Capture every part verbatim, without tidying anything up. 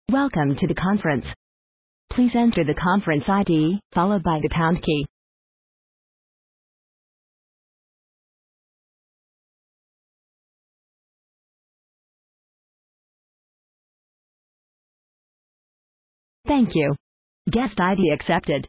Welcome to the conference. Please enter the conference I D, followed by the pound key. Thank you. Guest I D accepted.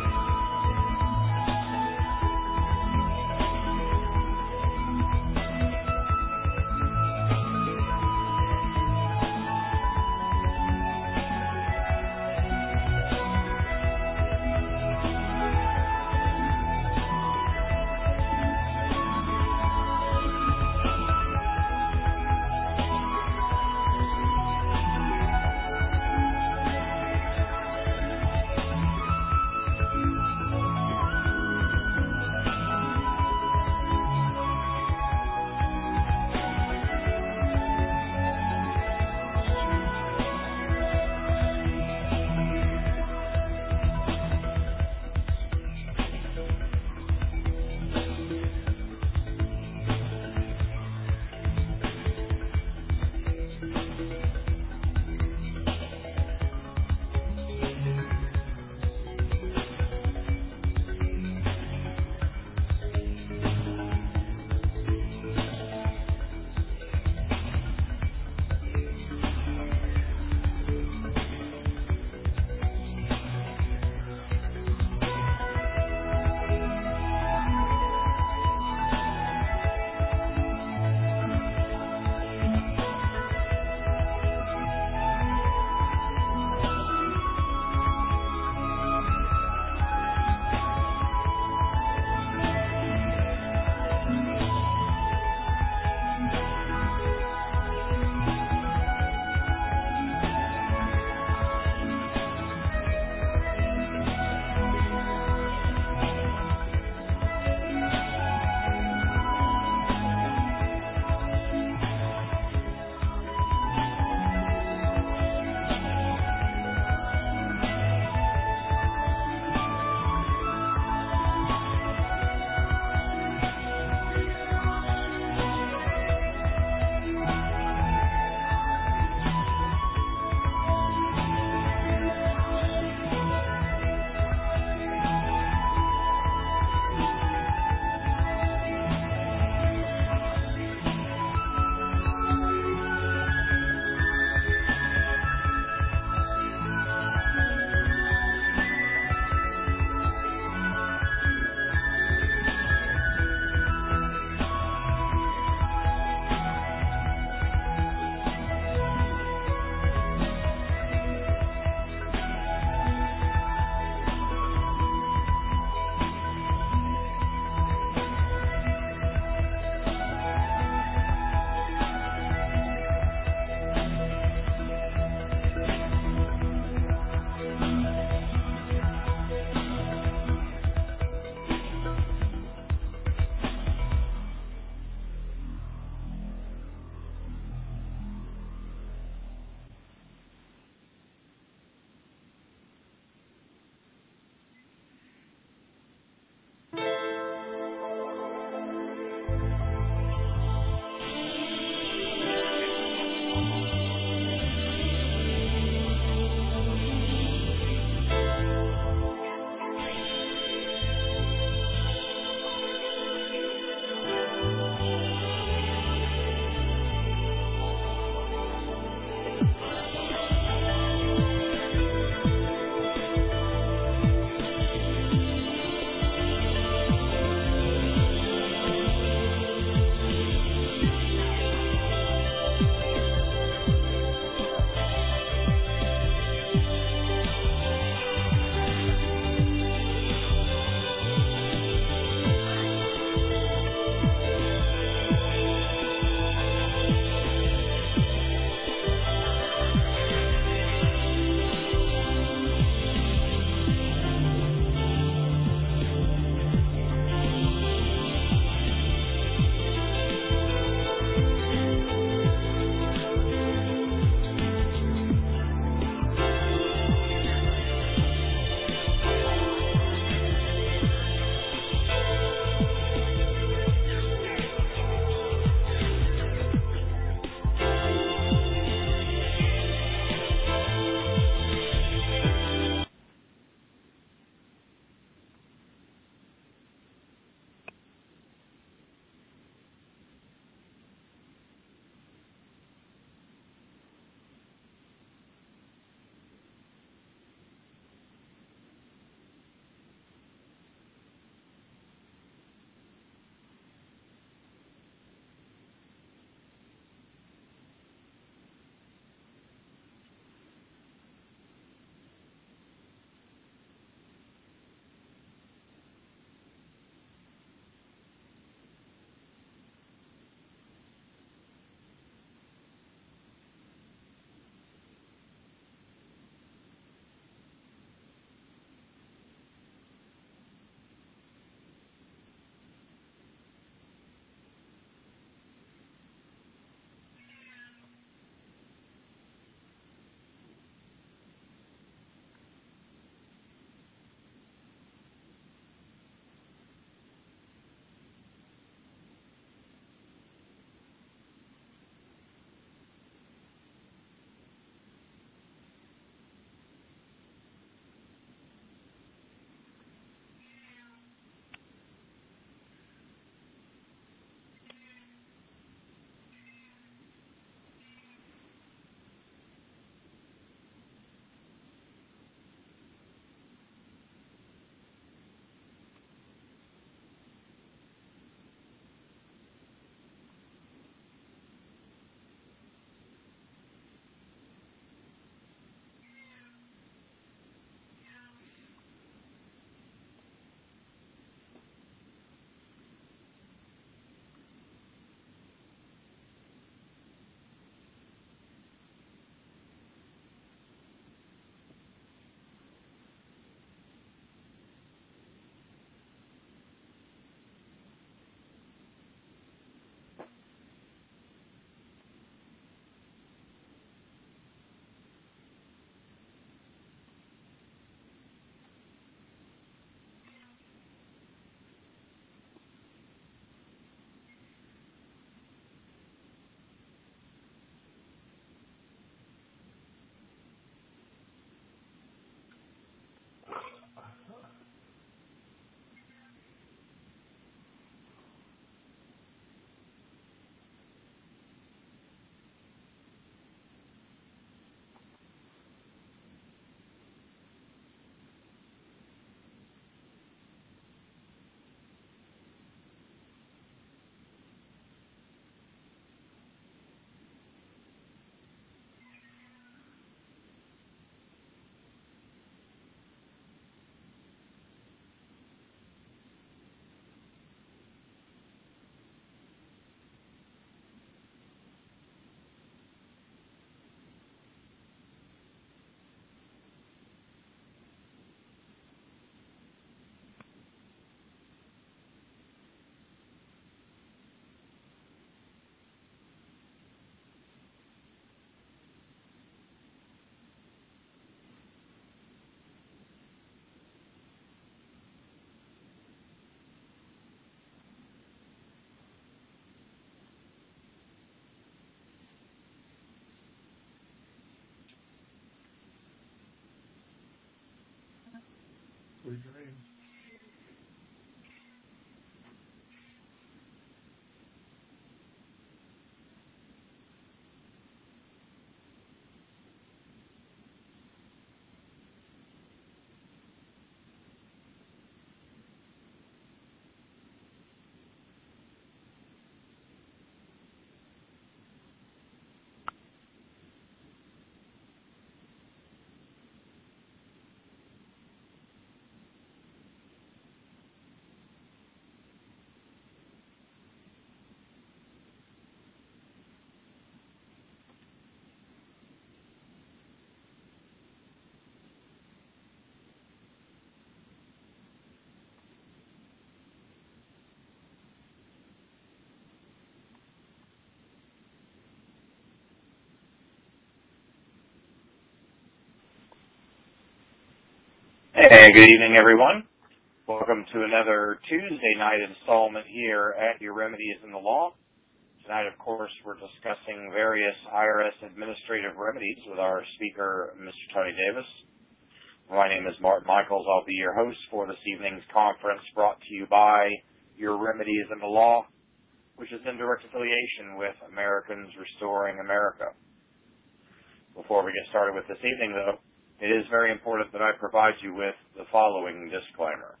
Hey, good evening, everyone. Welcome to another Tuesday night installment here at Your Remedy is in the Law. Tonight, of course, we're discussing various I R S administrative remedies with our speaker, Mister Tony Davis. My name is Martin Michaels. I'll be your host for this evening's conference, brought to you by Your Remedy is in the Law, which is in direct affiliation with Americans Restoring America. Before we get started with this evening, though, it is very important that I provide you with the following disclaimer.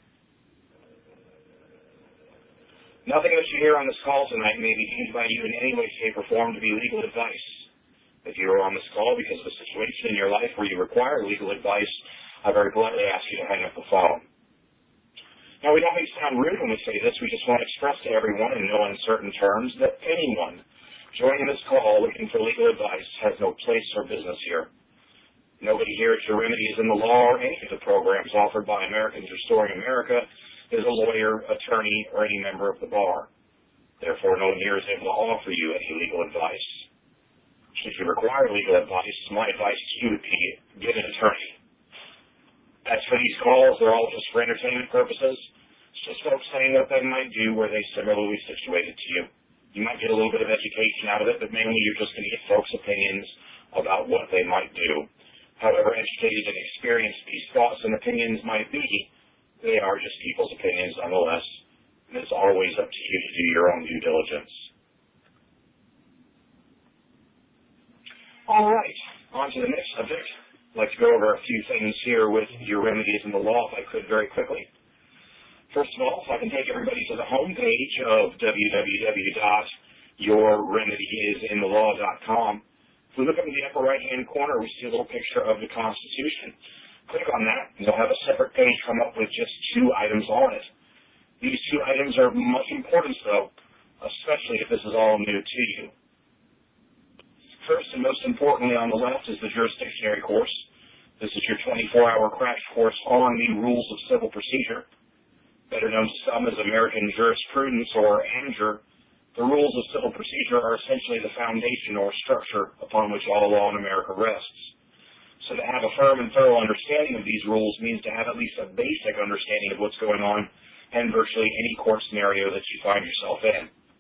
Nothing that you hear on this call tonight may be deemed by you in any way, shape, or form to be legal advice. If you are on this call because of a situation in your life where you require legal advice, I very politely ask you to hang up the phone. Now, we don't mean to sound rude when we say this. We just want to express to everyone in no uncertain terms that anyone joining this call looking for legal advice has no place or business here. Nobody here at Your Remedy is in the Law or any of the programs offered by Americans Restoring America is a lawyer, attorney, or any member of the bar. Therefore, no one here is able to offer you any legal advice. Should you require legal advice, my advice to you would be get an attorney. As for these calls, they're all just for entertainment purposes. It's just folks saying what they might do where they similarly situated to you. You might get a little bit of education out of it, but mainly you're just going to get folks' opinions about what they might do. However educated and experienced these thoughts and opinions might be, they are just people's opinions nonetheless, and it's always up to you to do your own due diligence. All right, on to the next subject. I'd like to go over a few things here with Your Remedy is in the Law, if I could, very quickly. First of all, if I can take everybody to the home page of w w w dot your remedy is in the law dot com. If we look up in the upper right-hand corner, we see a little picture of the Constitution. Click on that, and you'll have a separate page come up with just two items on it. These two items are much important, though, especially if this is all new to you. First, and most importantly on the left, is the jurisdictionary course. This is your twenty-four hour crash course on the rules of civil procedure, better known to some as American jurisprudence, or A M J U R. The rules of civil procedure are essentially the foundation or structure upon which all law in America rests. So to have a firm and thorough understanding of these rules means to have at least a basic understanding of what's going on in virtually any court scenario that you find yourself in.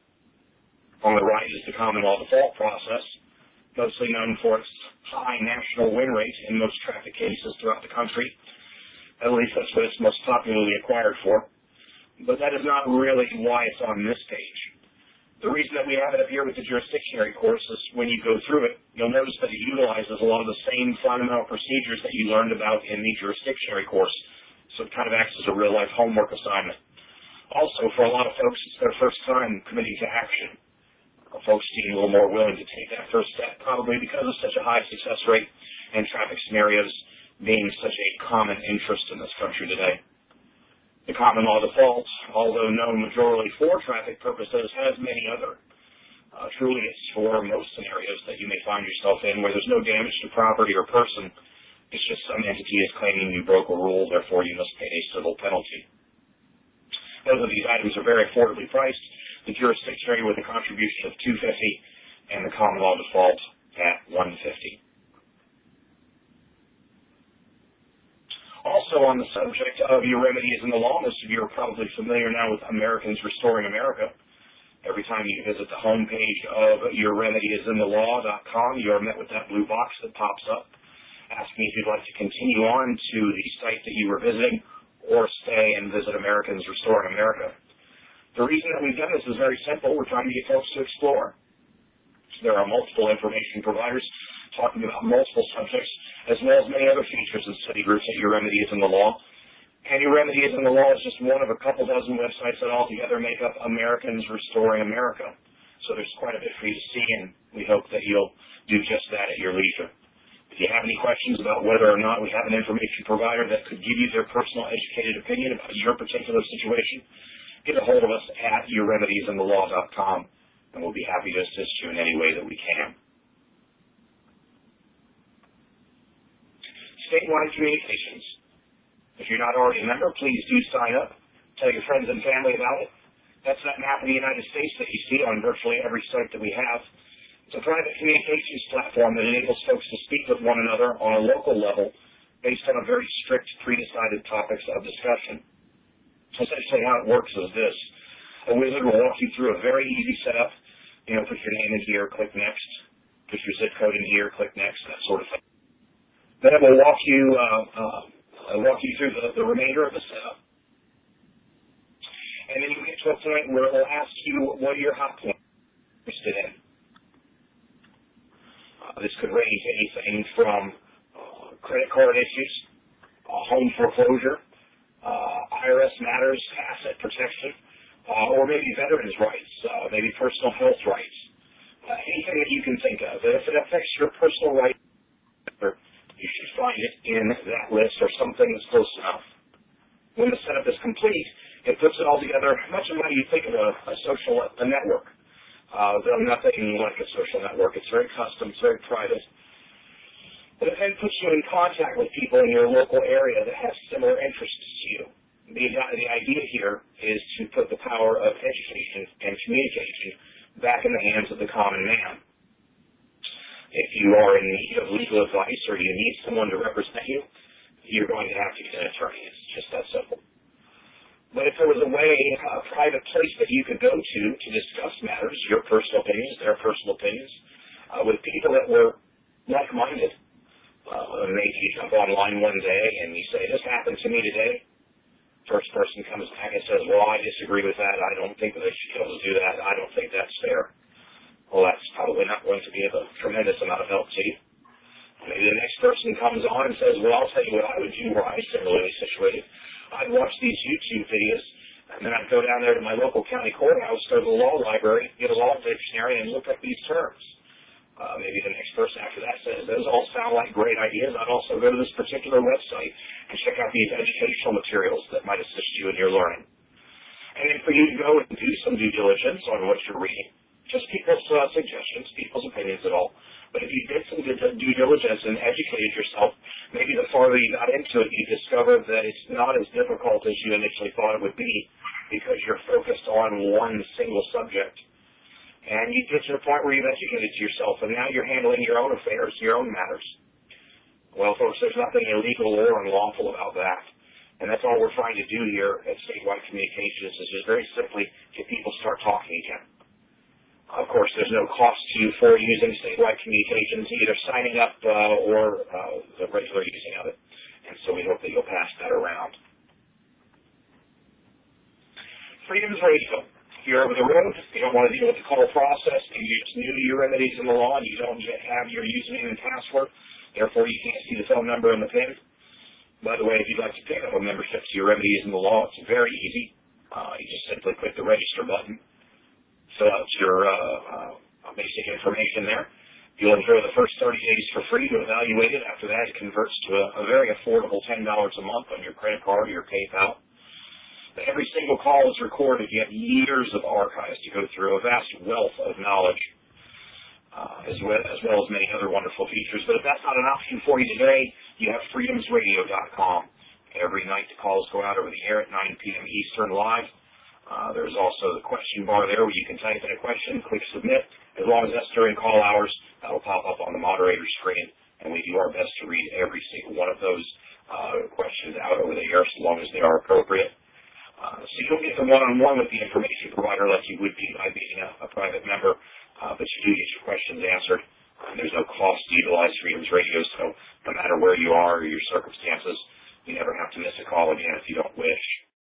On the right is the common law default process, mostly known for its high national win rate in most traffic cases throughout the country. At least that's what it's most popularly acquired for. But that is not really why it's on this page. The reason that we have it up here with the jurisdictionary course is when you go through it, you'll notice that it utilizes a lot of the same fundamental procedures that you learned about in the jurisdictionary course. So it kind of acts as a real-life homework assignment. Also, for a lot of folks, it's their first time committing to action. Folks seem a little more willing to take that first step, probably because of such a high success rate in traffic scenarios being such a common interest in this country today. The common law default, although known majorly for traffic purposes, has many other. Uh, truly, it's for most scenarios that you may find yourself in where there's no damage to property or person. It's just some entity is claiming you broke a rule, therefore you must pay a civil penalty. Both of these items are very affordably priced. The jurisdictionary with a contribution of two hundred fifty dollars and the common law default at one hundred fifty dollars. Also on the subject of Your Remedy is in the Law, most of you are probably familiar now with Americans Restoring America. Every time you visit the homepage of your remedy is in the law dot com, you are met with that blue box that pops up, asking me if you'd like to continue on to the site that you were visiting or stay and visit Americans Restoring America. The reason that we've done this is very simple. We're trying to get folks to explore. There are multiple information providers talking about multiple subjects, as well as many other features and study groups at Your Remedy is in the Law. And Your Remedy is in the Law is just one of a couple dozen websites that altogether make up Americans Restoring America. So there's quite a bit for you to see, and we hope that you'll do just that at your leisure. If you have any questions about whether or not we have an information provider that could give you their personal educated opinion about your particular situation, get a hold of us at your remedies in the law dot com, and we'll be happy to assist you in any way that we can. Statewide communications. If you're not already a member, please do sign up. Tell your friends and family about it. That's that map of the United States that you see on virtually every site that we have. It's a private communications platform that enables folks to speak with one another on a local level based on a very strict, pre-decided topics of discussion. Essentially how it works is this. A wizard will walk you through a very easy setup. You know, put your name in here, click next. Put your zip code in here, click next, that sort of thing. Then it will walk you, uh, uh, walk you through the, the remainder of the setup. And then you get to a point where it will ask you what are your hot points you're interested in. Uh, this could range anything from uh, credit card issues, uh, home foreclosure, uh, I R S matters, asset protection, uh, or maybe veterans' rights, uh, maybe personal health rights, uh, anything that you can think of. If it affects your personal rights, you should find it in that list or something that's close enough. When the setup is complete, it puts it all together much of how you think of a, a social a network. Uh, though nothing like a social network. It's very custom, it's very private. But it then puts you in contact with people in your local area that have similar interests to you. The, the idea here is to put the power of education and communication back in the hands of the common man. If you are in need of legal advice or you need someone to represent you, you're going to have to get an attorney. It's just that simple. But if there was a way, a private place that you could go to to discuss matters, your personal opinions, their personal opinions, uh, with people that were like-minded, uh, maybe you jump online one day and you say, this happened to me today. First person comes back and says, well, I disagree with that. I don't think that they should be able to do that. I don't think that's fair. Well, that's probably not going to be of a tremendous amount of help to you. Maybe the next person comes on and says, well, I'll tell you what I would do were I similarly situated. I'd watch these YouTube videos, and then I'd go down there to my local county courthouse, go to the law library, get a law dictionary, and look up these terms. Uh, maybe the next person after that says, those all sound like great ideas. I'd also go to this particular website and check out these educational materials that might assist you in your learning. And then for you to go and do some due diligence on what you're reading, just people's uh, suggestions, people's opinions at all. But if you did some due diligence and educated yourself, maybe the farther you got into it, you discovered that it's not as difficult as you initially thought it would be because you're focused on one single subject. And you get to the point where you've educated yourself, and now you're handling your own affairs, your own matters. Well, folks, there's nothing illegal or unlawful about that. And that's all we're trying to do here at Statewide Communications is just very simply get people to start talking again. Of course, there's no cost to you for using Statewide Communications, either signing up uh, or uh, the regular using of it. And so we hope that you'll pass that around. Freedoms Radio. If you're over the road, you don't want to deal with the call process, maybe you're just new to Your Remedies in the Law and you don't yet have your username and password, therefore you can't see the phone number and the PIN. By the way, if you'd like to pick up a membership to Your Remedies in the Law, it's very easy. Uh, you just simply click the register button. Fill out your uh, uh, basic information there. You'll enjoy the first thirty days for free to evaluate it. After that, it converts to a, a very affordable ten dollars a month on your credit card or your PayPal. Every single call is recorded. You have years of archives to go through, a vast wealth of knowledge, uh, as, well, as well as many other wonderful features. But if that's not an option for you today, you have freedoms radio dot com. Every night the calls go out over the air at nine p.m. Eastern live. Uh, there's also the question bar there where you can type in a question, click submit. As long as that's during call hours, that will pop up on the moderator screen, and we do our best to read every single one of those uh, questions out over the air so long as they are appropriate. Uh, so you don't get the one-on-one with the information provider like you would be by being a, a private member, uh, but you do get your questions answered. Uh, there's no cost to utilize Freedoms Radio, so no matter where you are or your circumstances. You never have to miss a call again if you don't wish.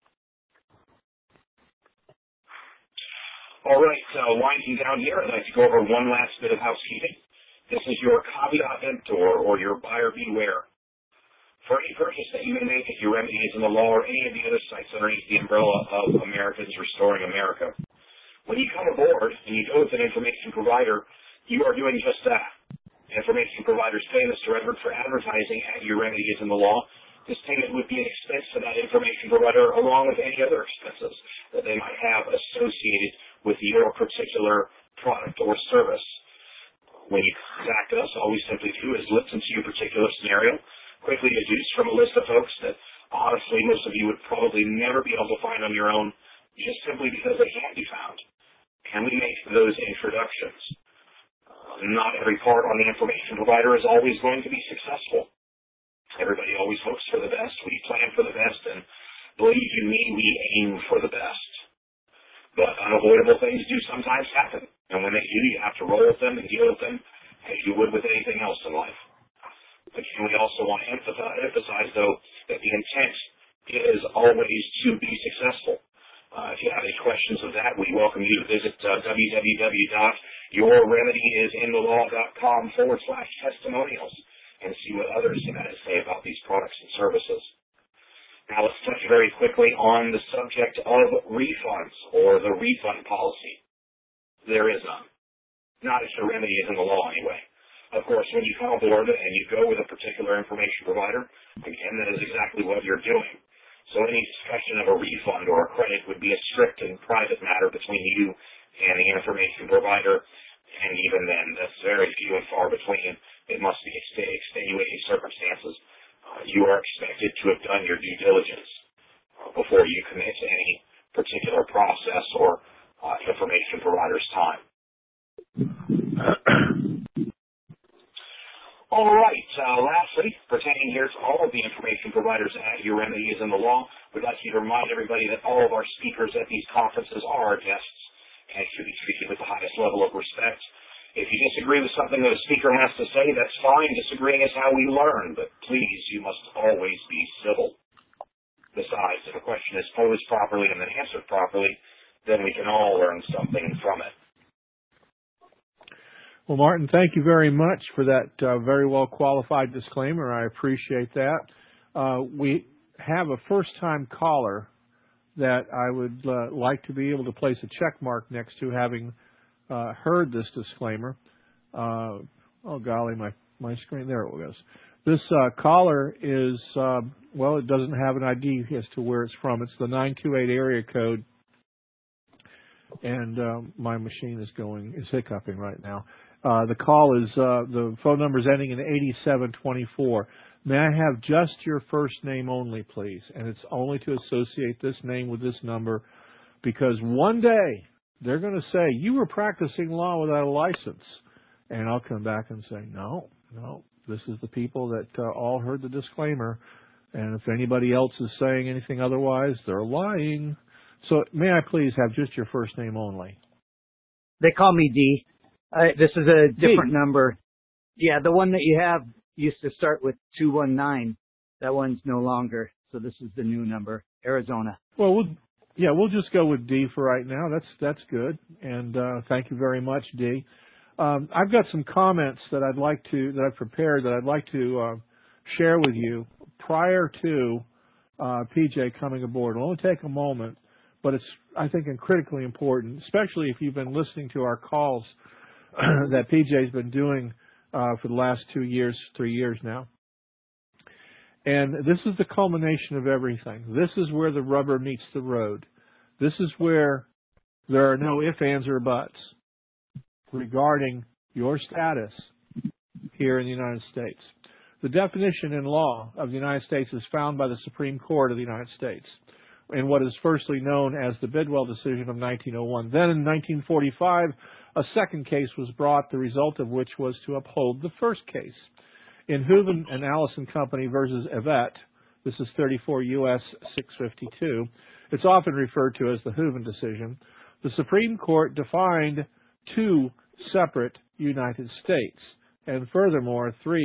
All right, uh, winding down here, I'd like to go over one last bit of housekeeping. This is your caveat emptor, or your buyer beware. For any purchase that you may make at Your Remedies in the Law or any of the other sites underneath the umbrella of Americans Restoring America, when you come aboard and you go with an information provider, you are doing just that. Information providers pay Mister Edward for advertising at Your Remedies in the Law. This payment would be an expense to that information provider along with any other expenses that they might have associated with your particular product or service. When you contact us, all we simply do is listen to your particular scenario, quickly deduce from a list of folks that honestly most of you would probably never be able to find on your own just simply because they can't be found. And we make those introductions. Uh, not every part on the information provider is always going to be successful. Everybody always hopes for the best. We plan for the best, and believe you me, we aim for the best. But unavoidable things do sometimes happen. And when they do, you have to roll with them and deal with them as you would with anything else in life. Again, we also want to emphasize, emphasize, though, that the intent is always to be successful. Uh, if you have any questions of that, we welcome you to visit uh, www.yourremediesinthelaw.com forward slash testimonials and see what others have had to say about these products and services. Now let's touch very quickly on the subject of refunds, or the refund policy. There is none. Not if Your Remedies in the Law, anyway. Of course, when you come aboard and you go with a particular information provider, again, that is exactly what you're doing. So any discussion of a refund or a credit would be a strict and private matter between you and the information provider, and even then, that's very few and far between. It must be extenuating circumstances. Uh, you are expected to have done your due diligence uh, before you commit to any particular process or uh, information provider's time. All right. Uh, lastly, pertaining here to all of the information providers at Your Remedies in the Law, we'd like you to remind everybody that all of our speakers at these conferences are our guests and should be treated with the highest level of respect. If you disagree with something that a speaker has to say, that's fine. Disagreeing is how we learn, but please, you must always be civil. Besides, if a question is posed properly and then answered properly, then we can all learn something from it. Well, Martin, thank you very much for that uh, very well qualified disclaimer. I appreciate that. Uh, we have a first-time caller that I would uh, like to be able to place a check mark next to, having uh, heard this disclaimer. Uh, oh, golly, my, my screen, there it goes. This uh, caller is, uh, well, it doesn't have an I D as to where it's from. It's the nine two eight area code, and uh, my machine is going, is hiccuping right now. Uh, the call is, uh, the phone number is ending in eighty-seven twenty-four. May I have just your first name only, please? And it's only to associate this name with this number, because one day they're going to say, you were practicing law without a license. And I'll come back and say, no, no, this is the people that uh, all heard the disclaimer. And if anybody else is saying anything otherwise, they're lying. So may I please have just your first name only? They call me D. Uh, this is a different D. number. Yeah, the one that you have used to start with two one nine. That one's no longer. So this is the new number, Arizona. Well, we'll yeah, we'll just go with D for right now. That's that's good. And uh, thank you very much, D. Um, I've got some comments that I'd like to that I've prepared that I'd like to uh, share with you prior to uh, P J coming aboard. It'll only take a moment, but it's I think critically important, especially if you've been listening to our calls that P J's been doing uh, for the last two years, three years now. And this is the culmination of everything. This is where the rubber meets the road. This is where there are no ifs, ands, or buts regarding your status here in the United States. The definition in law of the United States is found by the Supreme Court of the United States in what is firstly known as the Bidwell decision of nineteen oh one. Then in nineteen forty-five, a second case was brought, the result of which was to uphold the first case. In Hooven and Allison Company versus Yvette, this is thirty-four U S six fifty-two, it's often referred to as the Hooven decision, the Supreme Court defined two separate United States, and furthermore, three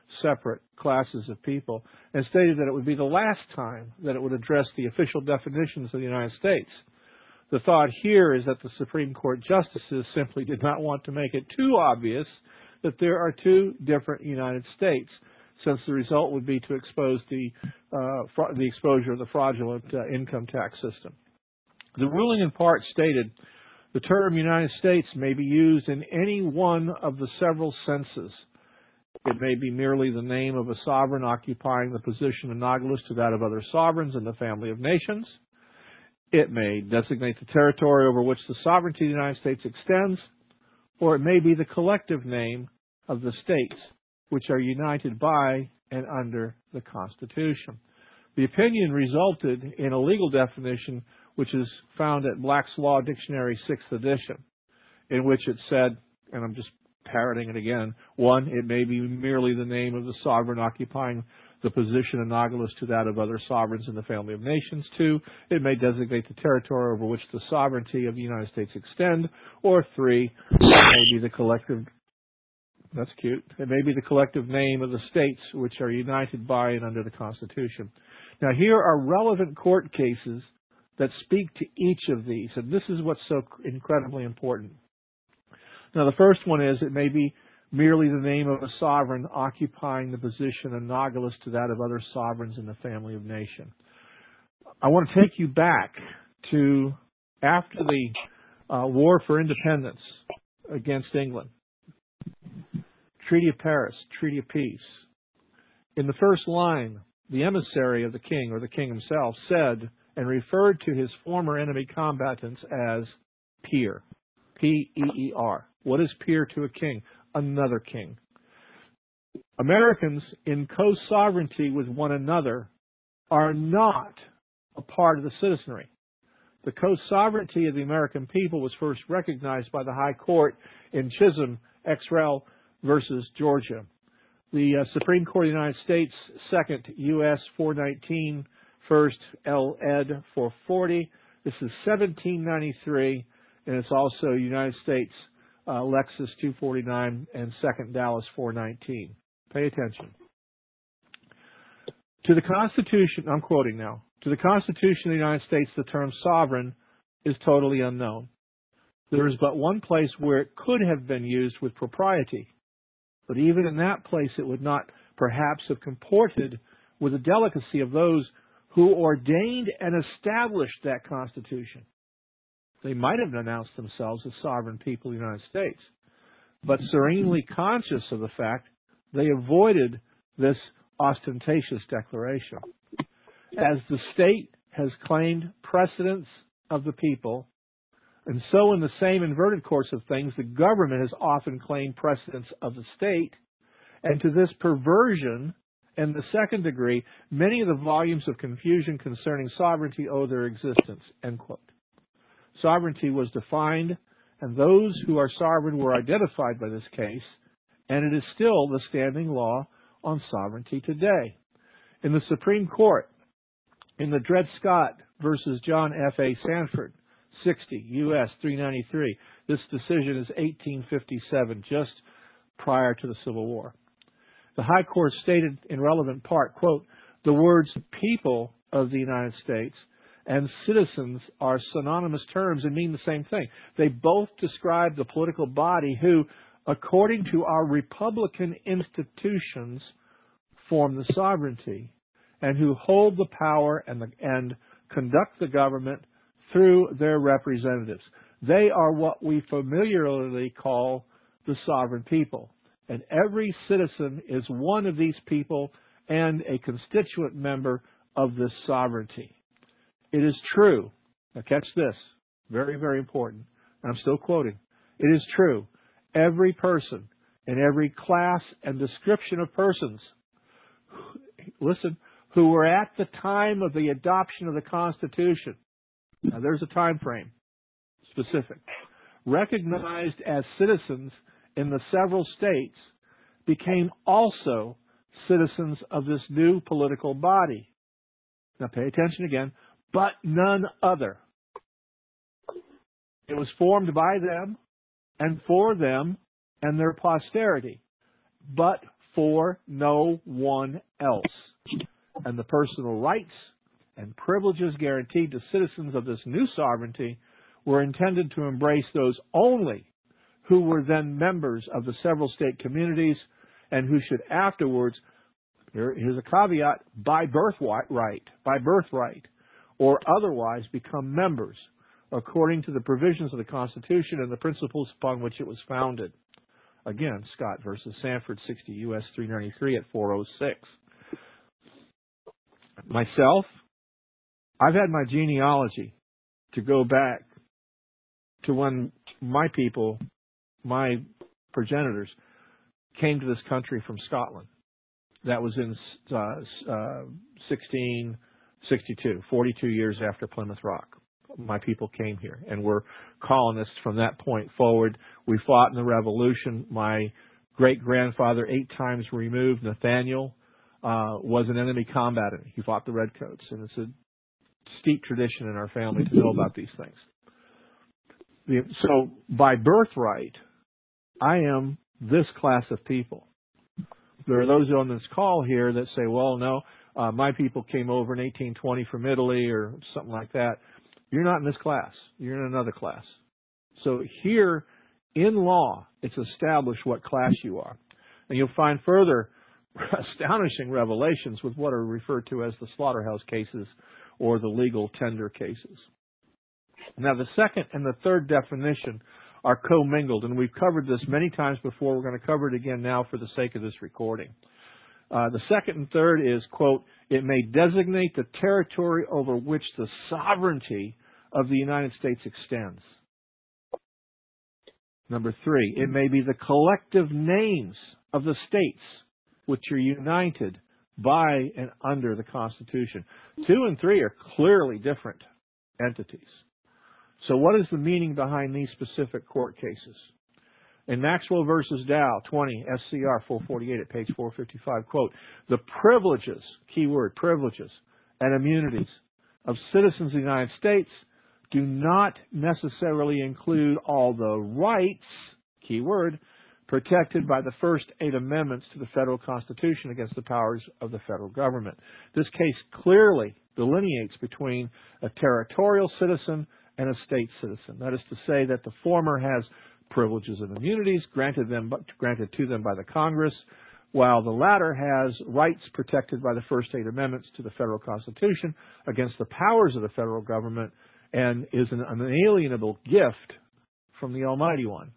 separate classes of people, and stated that it would be the last time that it would address the official definitions of the United States. The thought here is that the Supreme Court justices simply did not want to make it too obvious that there are two different United States, since the result would be to expose the uh, fra- the exposure of the fraudulent uh, income tax system. The ruling in part stated the term United States may be used in any one of the several senses. It may be merely the name of a sovereign occupying the position analogous to that of other sovereigns in the family of nations. It may designate the territory over which the sovereignty of the United States extends, or it may be the collective name of the states which are united by and under the Constitution. The opinion resulted in a legal definition which is found at Black's Law Dictionary, sixth edition, in which it said, and I'm just parroting it again, one, it may be merely the name of the sovereign occupying the position analogous to that of other sovereigns in the family of nations. Two, it may designate the territory over which the sovereignty of the United States extend. Or three, it may be the collective, that's cute, it may be the collective name of the states which are united by and under the Constitution. Now here are relevant court cases that speak to each of these, and this is what's so incredibly important. Now the first one is it may be merely the name of a sovereign occupying the position analogous to that of other sovereigns in the family of nation. I want to take you back to after the uh, War for Independence against England. Treaty of Paris, Treaty of Peace. In the first line, the emissary of the king, or the king himself, said and referred to his former enemy combatants as peer. P E E R. What is peer to a king? Another king. Americans in co-sovereignty with one another are not a part of the citizenry. The co-sovereignty of the American people was first recognized by the High Court in Chisholm, ex rel. Versus Georgia. The uh, Supreme Court of the United States, second U S four nineteen, first L Ed four forty. This is seventeen ninety-three, and it's also United States uh, Lexus two forty-nine and second Dallas four nineteen. Pay attention. To the Constitution, I'm quoting now, to the Constitution of the United States, the term sovereign is totally unknown. There is but one place where it could have been used with propriety. But even in that place, it would not perhaps have comported with the delicacy of those who ordained and established that Constitution. They might have announced themselves as sovereign people of the United States, but serenely conscious of the fact they avoided this ostentatious declaration. As the state has claimed precedence of the people, and so in the same inverted course of things, the government has often claimed precedence of the state, and to this perversion and the second degree, many of the volumes of confusion concerning sovereignty owe their existence, end quote. Sovereignty was defined, and those who are sovereign were identified by this case, and it is still the standing law on sovereignty today. In the Supreme Court, in the Dred Scott versus John F A Sanford, sixty U S three ninety-three. This decision is eighteen fifty-seven, just prior to the Civil War. The High Court stated in relevant part, quote, the words people of the United States and citizens are synonymous terms and mean the same thing. They both describe the political body who, according to our republican institutions, form the sovereignty and who hold the power and, the, and conduct the government through their representatives. They are what we familiarly call the sovereign people. And every citizen is one of these people and a constituent member of this sovereignty. It is true. Now catch this. Very, very important. I'm still quoting. It is true. Every person in every class and description of persons, listen, who were at the time of the adoption of the Constitution, now there's a time frame, specific, recognized as citizens in the several states, became also citizens of this new political body. Now pay attention again, but none other. It was formed by them and for them and their posterity, but for no one else. And the personal rights and privileges guaranteed to citizens of this new sovereignty were intended to embrace those only who were then members of the several state communities and who should afterwards, here, here's a caveat, by birthright, by birthright, or otherwise become members according to the provisions of the Constitution and the principles upon which it was founded. Again, Scott versus Sanford, sixty U S three ninety-three at four oh six. Myself, I've had my genealogy to go back to when my people, my progenitors, came to this country from Scotland. That was in uh, uh, sixteen sixty-two, forty-two years after Plymouth Rock. My people came here, and we're colonists from that point forward. We fought in the Revolution. My great-grandfather, eight times removed, Nathaniel, uh, was an enemy combatant. He fought the Redcoats, and it's a steep tradition in our family to know about these things. The, so, by birthright, I am this class of people. There are those on this call here that say, well, no, uh, my people came over in eighteen twenty from Italy or something like that. You're not in this class. You're in another class. So here, in law, it's established what class you are. And you'll find further astonishing revelations with what are referred to as the slaughterhouse cases or the legal tender cases. Now, the second and the third definition are commingled, and we've covered this many times before. We're going to cover it again now for the sake of this recording. Uh, the second and third is, quote, it may designate the territory over which the sovereignty of the United States extends. Number three, it may be the collective names of the states which are united by and under the Constitution. Two and three are clearly different entities. So what is the meaning behind these specific court cases? In Maxwell versus Dow, twenty S C R four forty-eight at page four fifty-five, quote, the privileges, keyword, privileges and immunities of citizens of the United States do not necessarily include all the rights, keyword, protected by the first eight amendments to the federal Constitution against the powers of the federal government. This case clearly delineates between a territorial citizen and a state citizen. That is to say that the former has privileges and immunities granted them, granted to them by the Congress, while the latter has rights protected by the first eight amendments to the federal Constitution against the powers of the federal government and is an unalienable gift from the Almighty One.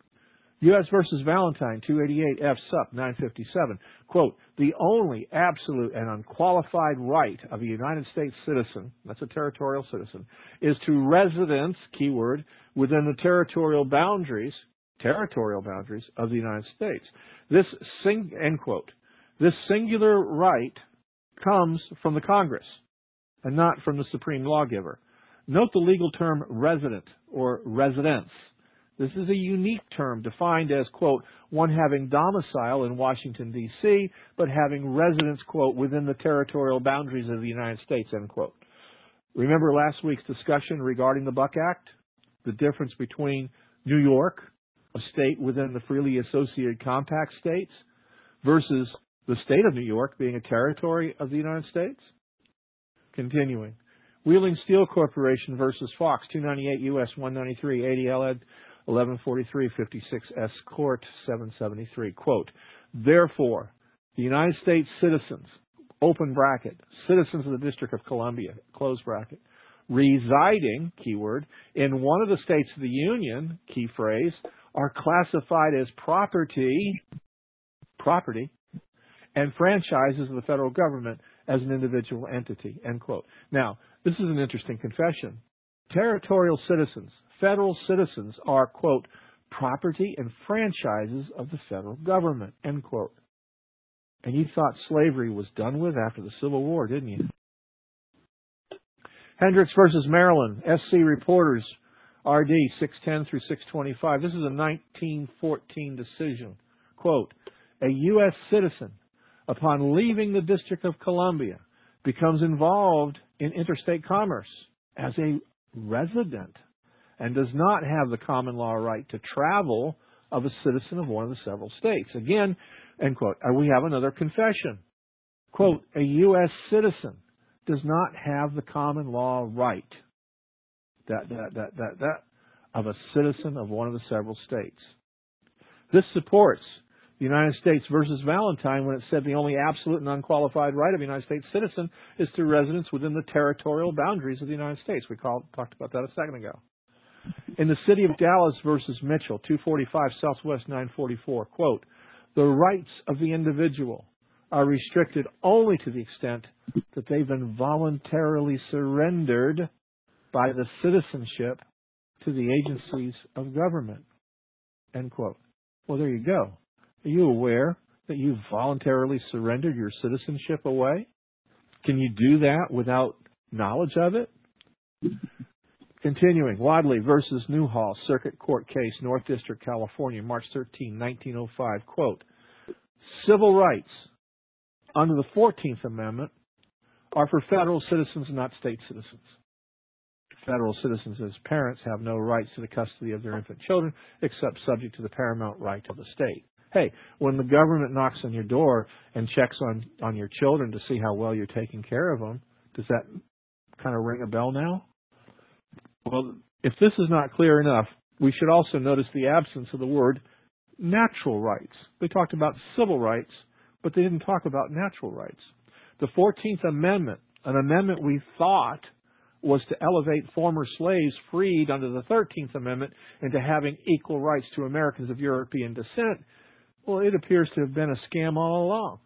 U S versus Valentine, two eighty-eight F Sup nine fifty-seven, quote, the only absolute and unqualified right of a United States citizen, that's a territorial citizen, is to residence, keyword, within the territorial boundaries, territorial boundaries of the United States. This, sing, end quote, this singular right comes from the Congress and not from the supreme lawgiver. Note the legal term resident or residence. This is a unique term defined as, quote, one having domicile in Washington, D C, but having residence, quote, within the territorial boundaries of the United States, end quote. Remember last week's discussion regarding the Buck Act? The difference between New York, a state within the freely associated compact states, versus the state of New York being a territory of the United States? Continuing. Wheeling Steel Corporation versus Fox, two ninety-eight U S one ninety-three, eighty L Ed eleven forty-three, fifty-six S Court, seven seventy-three. Quote, therefore, the United States citizens, open bracket, citizens of the District of Columbia, close bracket, residing, keyword, in one of the states of the Union, key phrase, are classified as property, property, and franchises of the federal government as an individual entity, end quote. Now, this is an interesting confession. Territorial citizens, federal citizens are, quote, property and franchises of the federal government, end quote. And you thought slavery was done with after the Civil War, didn't you? Hendricks versus Maryland, S C Reporters, R D six ten through six twenty-five. This is a nineteen fourteen decision. Quote, a U S citizen, upon leaving the District of Columbia, becomes involved in interstate commerce as a resident and does not have the common law right to travel of a citizen of one of the several states. Again, end quote. And we have another confession. Quote, a U S citizen does not have the common law right, that, that, that, that, that, of a citizen of one of the several states. This supports the United States versus Valentine when it said the only absolute and unqualified right of a United States citizen is to residence within the territorial boundaries of the United States. We called, talked about that a second ago. In the city of Dallas versus Mitchell, two forty-five Southwest nine forty-four, quote, the rights of the individual are restricted only to the extent that they've been voluntarily surrendered by the citizenship to the agencies of government, end quote. Well, there you go. Are you aware that you've voluntarily surrendered your citizenship away? Can you do that without knowledge of it? Continuing, Wadley versus Newhall, Circuit Court case, North District, California, March thirteenth, nineteen oh five, quote, civil rights under the fourteenth Amendment are for federal citizens, not state citizens. Federal citizens as parents have no rights to the custody of their infant children except subject to the paramount right of the state. Hey, when the government knocks on your door and checks on, on your children to see how well you're taking care of them, does that kind of ring a bell now? Well, if this is not clear enough, we should also notice the absence of the word natural rights. They talked about civil rights, but they didn't talk about natural rights. The fourteenth Amendment, an amendment we thought was to elevate former slaves freed under the thirteenth Amendment into having equal rights to Americans of European descent, well, it appears to have been a scam all along.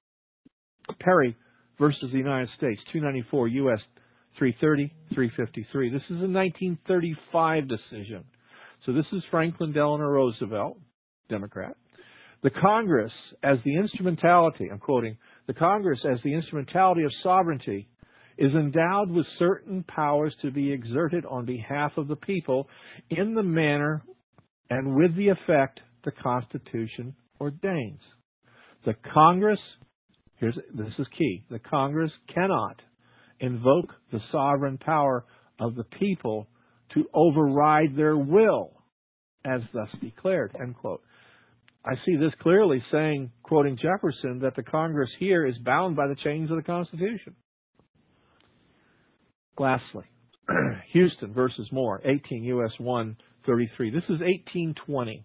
Perry versus the United States, two ninety-four U S three thirty, three fifty-three. This is a nineteen thirty-five decision. So this is Franklin Delano Roosevelt, Democrat. The Congress as the instrumentality, I'm quoting, the Congress as the instrumentality of sovereignty is endowed with certain powers to be exerted on behalf of the people in the manner and with the effect the Constitution ordains. The Congress, here's, this is key, the Congress cannot invoke the sovereign power of the people to override their will as thus declared, end quote. I see this clearly saying, quoting Jefferson, that the Congress here is bound by the chains of the Constitution. Lastly, Houston versus Moore, eighteen U S one thirty-three. This is eighteen twenty.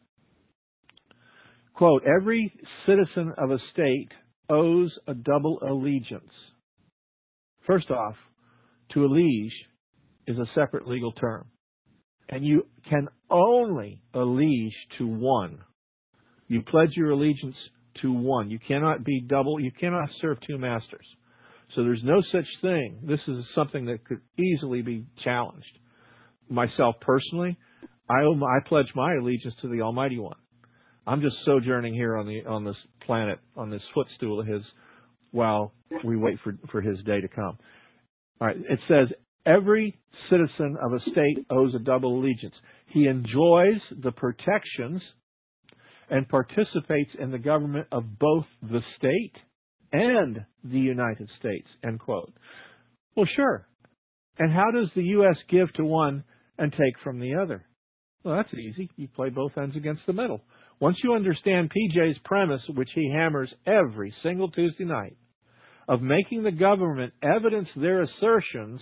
Quote, every citizen of a state owes a double allegiance. First off, to allege is a separate legal term. And you can only allege to one. You pledge your allegiance to one. You cannot be double, you cannot serve two masters. So there's no such thing. This is something that could easily be challenged. Myself personally, I owe my, I pledge my allegiance to the Almighty One. I'm just sojourning here on the on this planet, on this footstool of His, while we wait for, for His day to come. All right, it says, every citizen of a state owes a double allegiance. He enjoys the protections and participates in the government of both the state and the United States, end quote. Well, sure. And how does the U S give to one and take from the other? Well, that's easy. You play both ends against the middle. Once you understand P J's premise, which he hammers every single Tuesday night, of making the government evidence their assertions,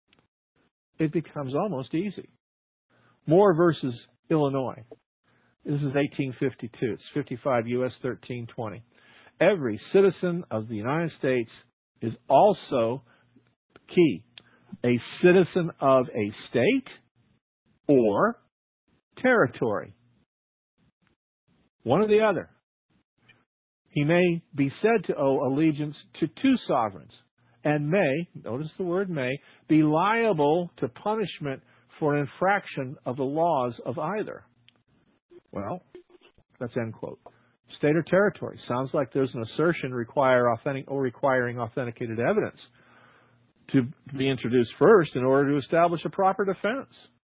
it becomes almost easy. Moore versus Illinois. This is eighteen fifty-two. It's fifty-five U S thirteen twenty. Every citizen of the United States is also, key, a citizen of a state or territory. One or the other. He may be said to owe allegiance to two sovereigns and may, notice the word may, be liable to punishment for an infraction of the laws of either. Well, that's end quote. State or territory. Sounds like there's an assertion require authentic or requiring authenticated evidence to be introduced first in order to establish a proper defense.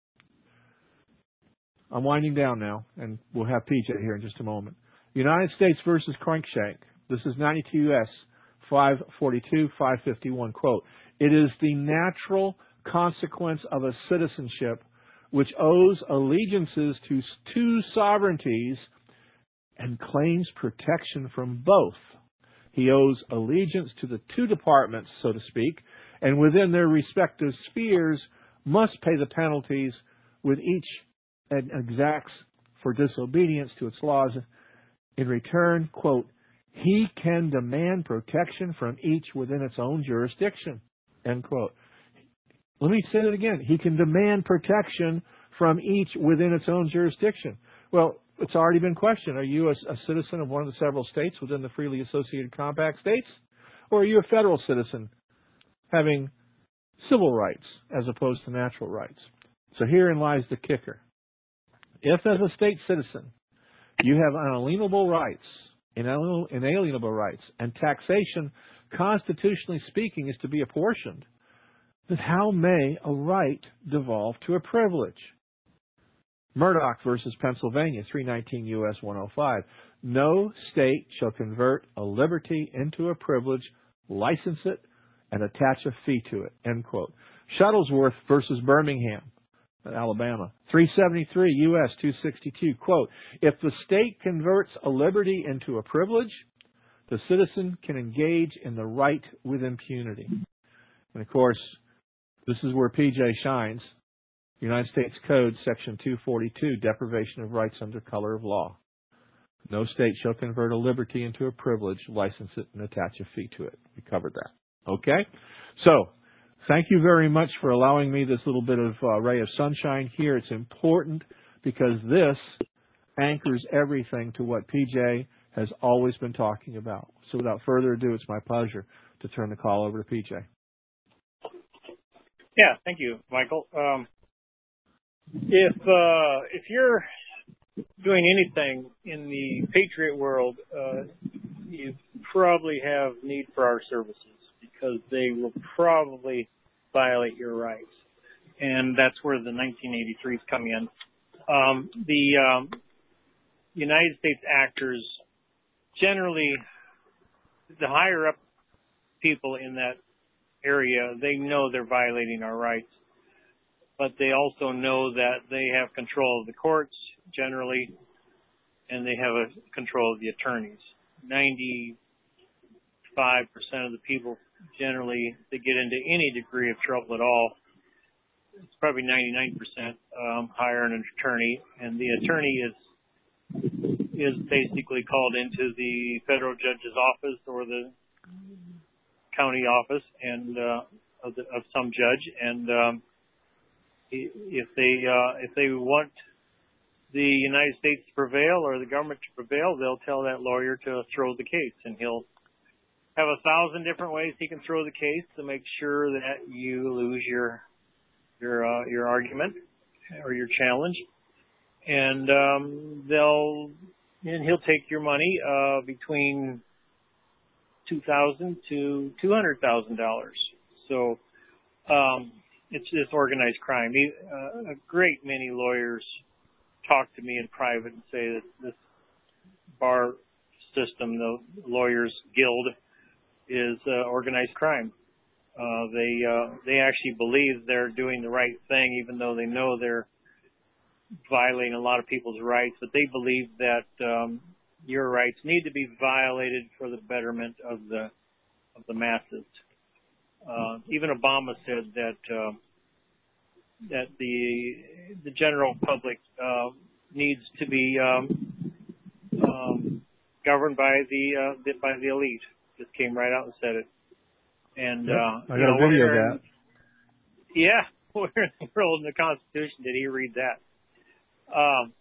I'm winding down now, and we'll have P J here in just a moment. United States versus Crankshank. This is ninety-two U S five forty-two, five fifty-one. Quote, it is the natural consequence of a citizenship which owes allegiances to two sovereignties and claims protection from both. He owes allegiance to the two departments, so to speak, and within their respective spheres must pay the penalties with each and exacts for disobedience to its laws. In return, quote, he can demand protection from each within its own jurisdiction, end quote. Let me say that again. He can demand protection from each within its own jurisdiction. Well, it's already been questioned. Are you a, a citizen of one of the several states within the freely associated compact states? Or are you a federal citizen having civil rights as opposed to natural rights? So herein lies the kicker. If as a state citizen you have unalienable rights, inalienable rights, and taxation, constitutionally speaking, is to be apportioned, then how may a right devolve to a privilege? Murdoch versus Pennsylvania, three nineteen U S one oh five. No state shall convert a liberty into a privilege, license it, and attach a fee to it, end quote. Shuttlesworth versus Birmingham, Alabama, three seventy-three U S two sixty-two, quote, if the state converts a liberty into a privilege, the citizen can engage in the right with impunity. And of course, this is where P J shines. United States Code, Section two forty-two, deprivation of rights under color of law. No state shall convert a liberty into a privilege, license it, and attach a fee to it. We covered that. Okay? So, thank you very much for allowing me this little bit of uh, ray of sunshine here. It's important because this anchors everything to what P J has always been talking about. So without further ado, it's my pleasure to turn the call over to P J. Yeah, thank you, Michael. Um, if uh, if you're doing anything in the Patriot world, uh, you probably have need for our services because they will probably violate your rights. And that's where the nineteen eighty-threes come in. Um, the um, United States actors, generally, the higher up people in that area, they know they're violating our rights. But they also know that they have control of the courts, generally, and they have a control of the attorneys. ninety-five percent of the people, generally, that get into any degree of trouble at all, it's probably ninety-nine percent um, hire an attorney, and the attorney is is basically called into the federal judge's office or the county office and uh, of, the, of some judge, and um, if they uh, if they want the United States to prevail or the government to prevail, they'll tell that lawyer to throw the case, and he'll have a thousand different ways he can throw the case to make sure that you lose your your uh, your argument or your challenge, and um, they'll and he'll take your money uh, between two thousand to two hundred thousand dollars. So um, it's this organized crime. Uh, a great many lawyers talk to me in private and say that this bar system, the Lawyers Guild, is uh, organized crime. Uh, they uh, they actually believe they're doing the right thing, even though they know they're violating a lot of people's rights. But they believe that um, your rights need to be violated for the betterment of the of the masses. Uh, even Obama said that uh, that the the general public uh, needs to be um, um, governed by the, uh, the by the elite. Just came right out and said it. And yep, uh, I got you know, a video of in, that. Yeah, where in the world in the Constitution did he read that? Um,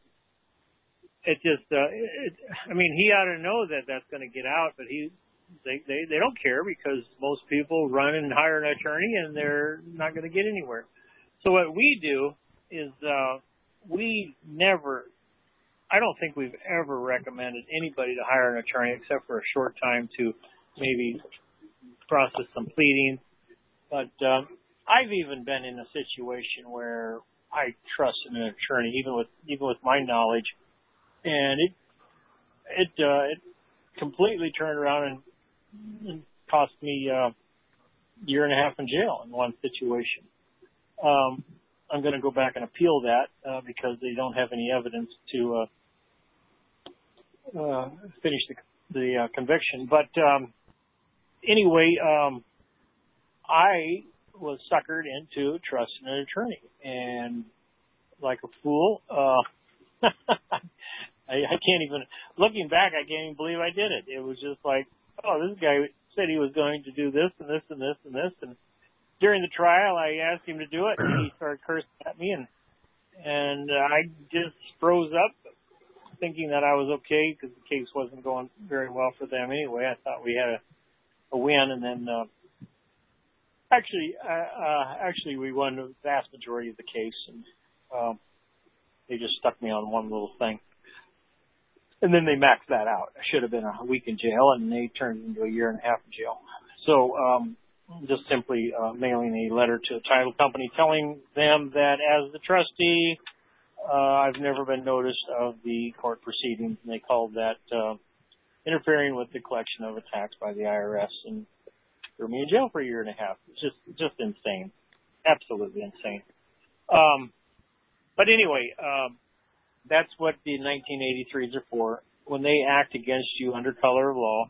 it just, uh, it, I mean, he ought to know that that's going to get out, but he, they, they, they don't care because most people run and hire an attorney and they're not going to get anywhere. So what we do is, uh, we never, I don't think we've ever recommended anybody to hire an attorney except for a short time to maybe process some pleading. But, um, I've even been in a situation where I trusted an attorney, even with, even with my knowledge. And it it uh, it completely turned around and, and cost me uh, a year and a half in jail in one situation. Um, I'm going to go back and appeal that uh, because they don't have any evidence to uh, uh, finish the, the uh, conviction. But um, anyway, um, I was suckered into trusting an attorney, and like a fool, uh, I, I can't even. Looking back, I can't even believe I did it. It was just like, oh, this guy said he was going to do this and this and this and this, and during the trial, I asked him to do it, and he started cursing at me, and and uh, I just froze up, thinking that I was okay because the case wasn't going very well for them anyway. I thought we had a, a win, and then uh, actually, uh, uh, actually, we won the vast majority of the case, and um, they just stuck me on one little thing, and then they maxed that out. I should have been a week in jail, and they turned into a year and a half in jail. So. Um, just simply uh, mailing a letter to the title company telling them that as the trustee, uh, I've never been noticed of the court proceedings, and they called that uh, interfering with the collection of a tax by the I R S, and threw me in jail for a year and a half. It's just, just insane. Absolutely insane. Um, but anyway, um, that's what the nineteen eighty-threes are for. When they act against you under color of law,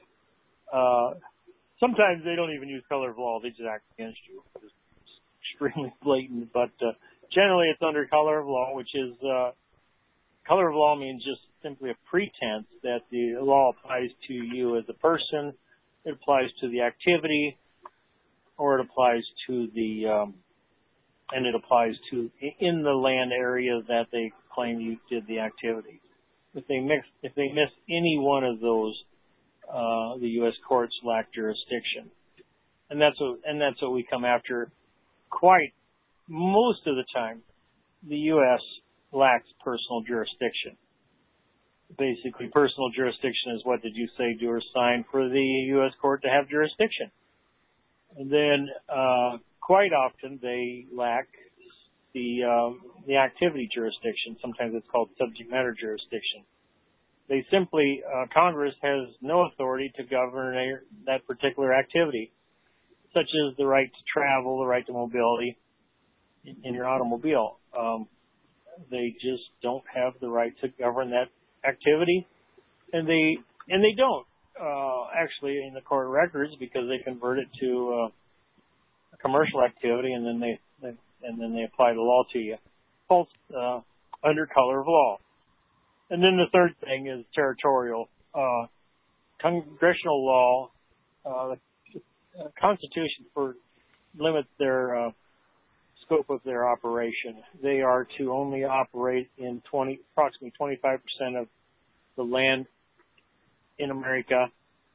uh, sometimes they don't even use color of law. They just act against you. It's extremely blatant, but uh, generally it's under color of law, which is uh, color of law means just simply a pretense that the law applies to you as a person, it applies to the activity, or it applies to the, um, and it applies to in the land area that they claim you did the activity. If they mix, if they miss any one of those, Uh, the U S courts lack jurisdiction, and that's what and that's what we come after. Quite most of the time, the U S lacks personal jurisdiction. Basically, personal jurisdiction is what did you say, do or sign for the U S court to have jurisdiction. And then, uh, quite often they lack the um, the activity jurisdiction. Sometimes it's called subject matter jurisdiction. They simply, uh, Congress has no authority to govern a, that particular activity, such as the right to travel, the right to mobility in, in your automobile. Um, they just don't have the right to govern that activity, and they and they don't uh, actually in the court records because they convert it to uh, a commercial activity, and then they, they and then they apply the law to you, both uh, under color of law. And then the third thing is territorial. Uh, congressional law, uh, the Constitution for limits their uh, scope of their operation. They are to only operate in twenty, approximately twenty-five percent of the land in America,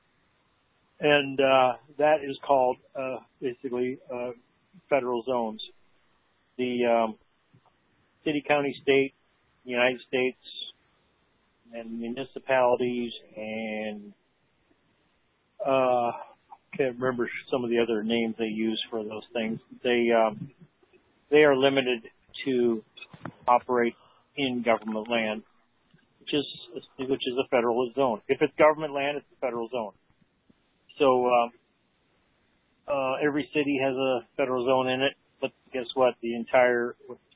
and uh, that is called uh, basically uh, federal zones. The um, city, county, state, United States, and municipalities, and uh, can't remember some of the other names they use for those things. They um, they are limited to operate in government land, which is which is a federal zone. If it's government land, it's a federal zone. So uh, uh, every city has a federal zone in it, but guess what? The entire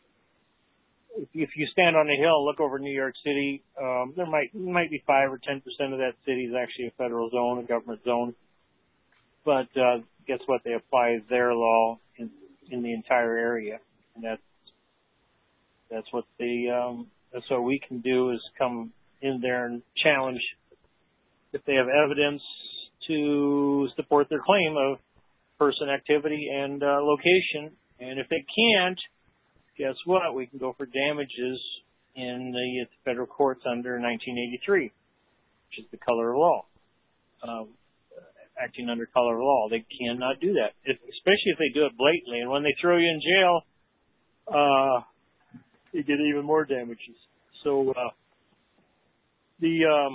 If you stand on a hill and look over New York City, um, there might might be five or ten percent of that city is actually a federal zone, a government zone. But uh, guess what? They apply their law in, in the entire area, and that's that's what they um, that's what we can do is come in there and challenge if they have evidence to support their claim of person, activity, and uh, location, and if they can't, guess what? We can go for damages in the, the federal courts under nineteen eighty-three, which is the color of law. Um, acting under color of law, they cannot do that, if, especially if they do it blatantly. And when they throw you in jail, uh, you get even more damages. So uh, the um,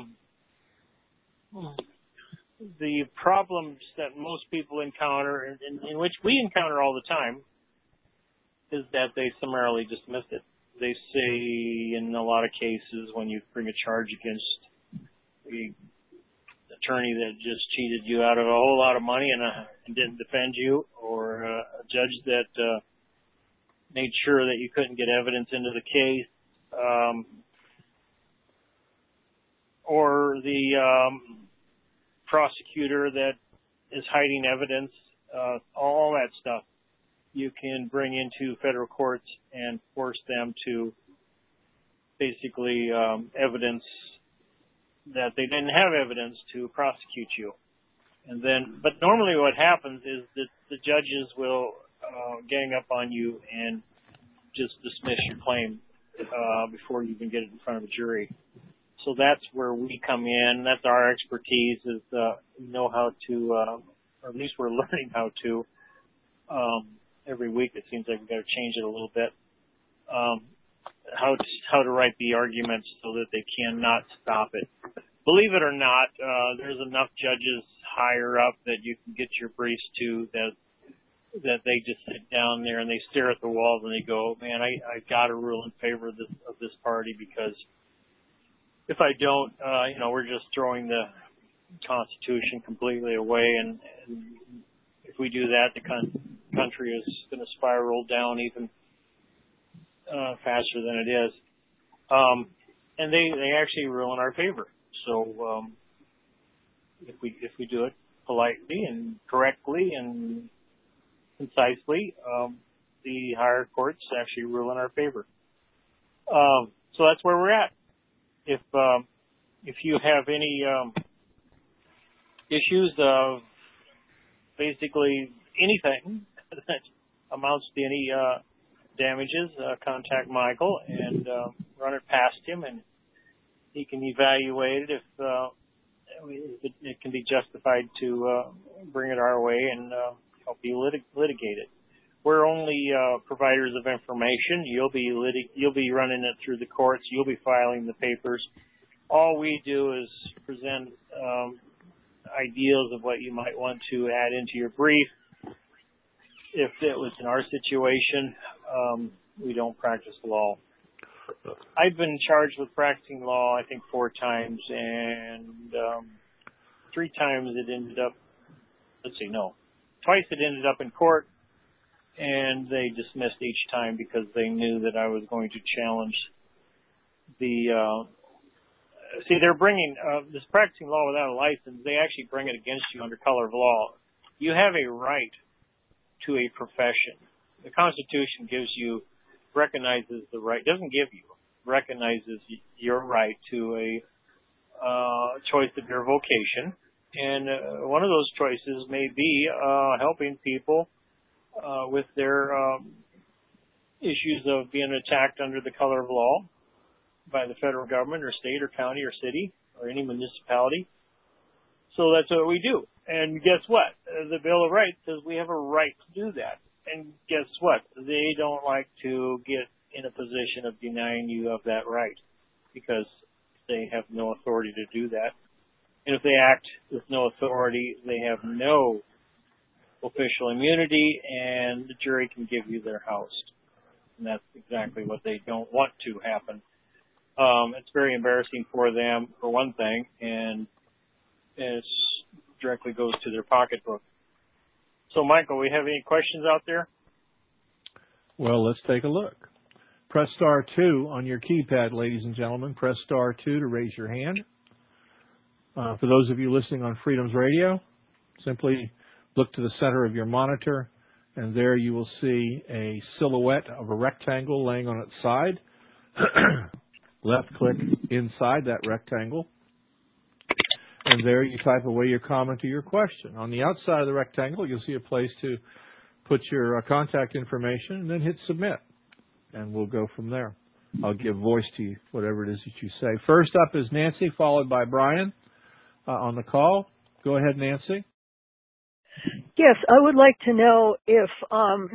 the problems that most people encounter, and in, in which we encounter all the time, is that they summarily dismiss it. They say in a lot of cases when you bring a charge against the attorney that just cheated you out of a whole lot of money and, uh, and didn't defend you, or uh, a judge that uh, made sure that you couldn't get evidence into the case, um, or the um, prosecutor that is hiding evidence, uh, all that stuff, you can bring into federal courts and force them to basically um, evidence that they didn't have evidence to prosecute you. And then, but normally what happens is that the judges will uh, gang up on you and just dismiss your claim uh, before you even get it in front of a jury. So that's where we come in. That's our expertise, is uh, we know how to, uh, or at least we're learning how to. Um, every week it seems like we've got to change it a little bit. Um, how to, how to write the arguments so that they cannot stop it. Believe it or not, uh, there's enough judges higher up that you can get your briefs to that that they just sit down there and they stare at the walls and they go, man, I, I got to rule in favor of this, of this party, because if I don't, uh, you know, we're just throwing the Constitution completely away. And, and if we do that, the con- country is going to spiral down even uh, faster than it is. Um, and they, they actually rule in our favor. So um, if we if we do it politely and correctly and concisely, um, the higher courts actually rule in our favor. Um, so that's where we're at. If um, if you have any um, issues of basically anything that amounts to any uh, damages, uh, contact Michael and uh, run it past him, and he can evaluate it if uh, it, it can be justified to uh, bring it our way and uh, help you litig- litigate it. We're only uh, providers of information. You'll be litig- you'll be running it through the courts. You'll be filing the papers. All we do is present um, ideas of what you might want to add into your brief. If it was in our situation, um, we don't practice law. I've been charged with practicing law, I think, four times, and um, three times it ended up, let's see, no, twice it ended up in court, and they dismissed each time because they knew that I was going to challenge the, uh, see, they're bringing, uh, this practicing law without a license, they actually bring it against you under color of law. You have a right to a profession. The Constitution gives you, recognizes the right, doesn't give you, recognizes your right to a uh, choice of your vocation. And uh, one of those choices may be uh, helping people uh, with their um, issues of being attacked under the color of law by the federal government or state or county or city or any municipality. So that's what we do. And guess what? The Bill of Rights says we have a right to do that. And guess what? They don't like to get in a position of denying you of that right, because they have no authority to do that. And if they act with no authority, they have no official immunity, and the jury can give you their house. And that's exactly what they don't want to happen. Um, it's very embarrassing for them, for one thing, and it directly goes to their pocketbook. So, Michael, we have any questions out there? Well, let's take a look. Press star two on your keypad, ladies and gentlemen. Press star two to raise your hand. Uh, for those of you listening on Freedom's Radio, simply look to the center of your monitor, and there you will see a silhouette of a rectangle laying on its side. Left click inside that rectangle, and there you type away your comment or your question. On the outside of the rectangle, you'll see a place to put your uh, contact information, and then hit submit, and we'll go from there. I'll give voice to you, whatever it is that you say. First up is Nancy, followed by Brian uh, on the call. Go ahead, Nancy. Yes, I would like to know if um,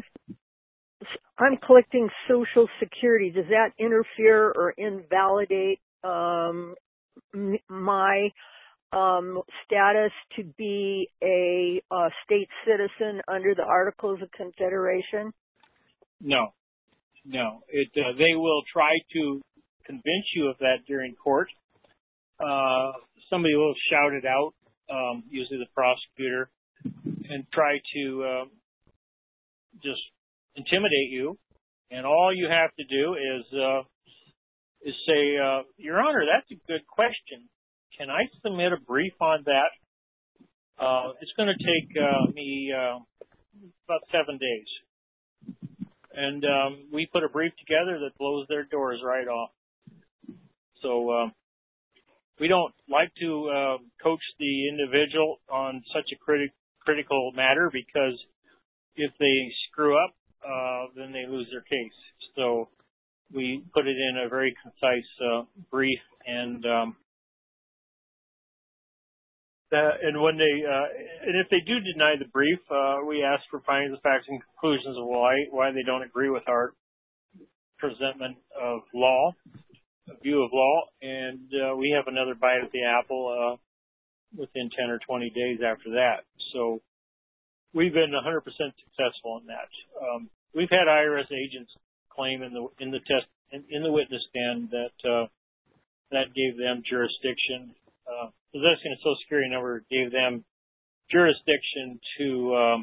I'm collecting Social Security, does that interfere or invalidate um, m- my um, status to be a, a state citizen under the Articles of Confederation? No, no. It uh, they will try to convince you of that during court. Uh, somebody will shout it out, um, usually the prosecutor, and try to uh, just intimidate you. And all you have to do is uh, is say, uh, Your Honor, that's a good question. can I submit a brief on that? Uh, it's going to take uh, me uh, about seven days. And um, we put a brief together that blows their doors right off. So uh, we don't like to uh, coach the individual on such a criti- critical matter because if they screw up, uh, then they lose their case. So we put it in a very concise uh, brief, and um, that, and when they uh, and if they do deny the brief, uh, we ask for findings of facts and conclusions of why why they don't agree with our presentment of law, a view of law, and uh, we have another bite at the apple uh, within ten or twenty days after that. So we've been one hundred percent successful in that. Um, we've had I R S agents claim in the in the test in, in the witness stand that uh, that gave them jurisdiction. Uh, possessing a Social Security number gave them jurisdiction to um,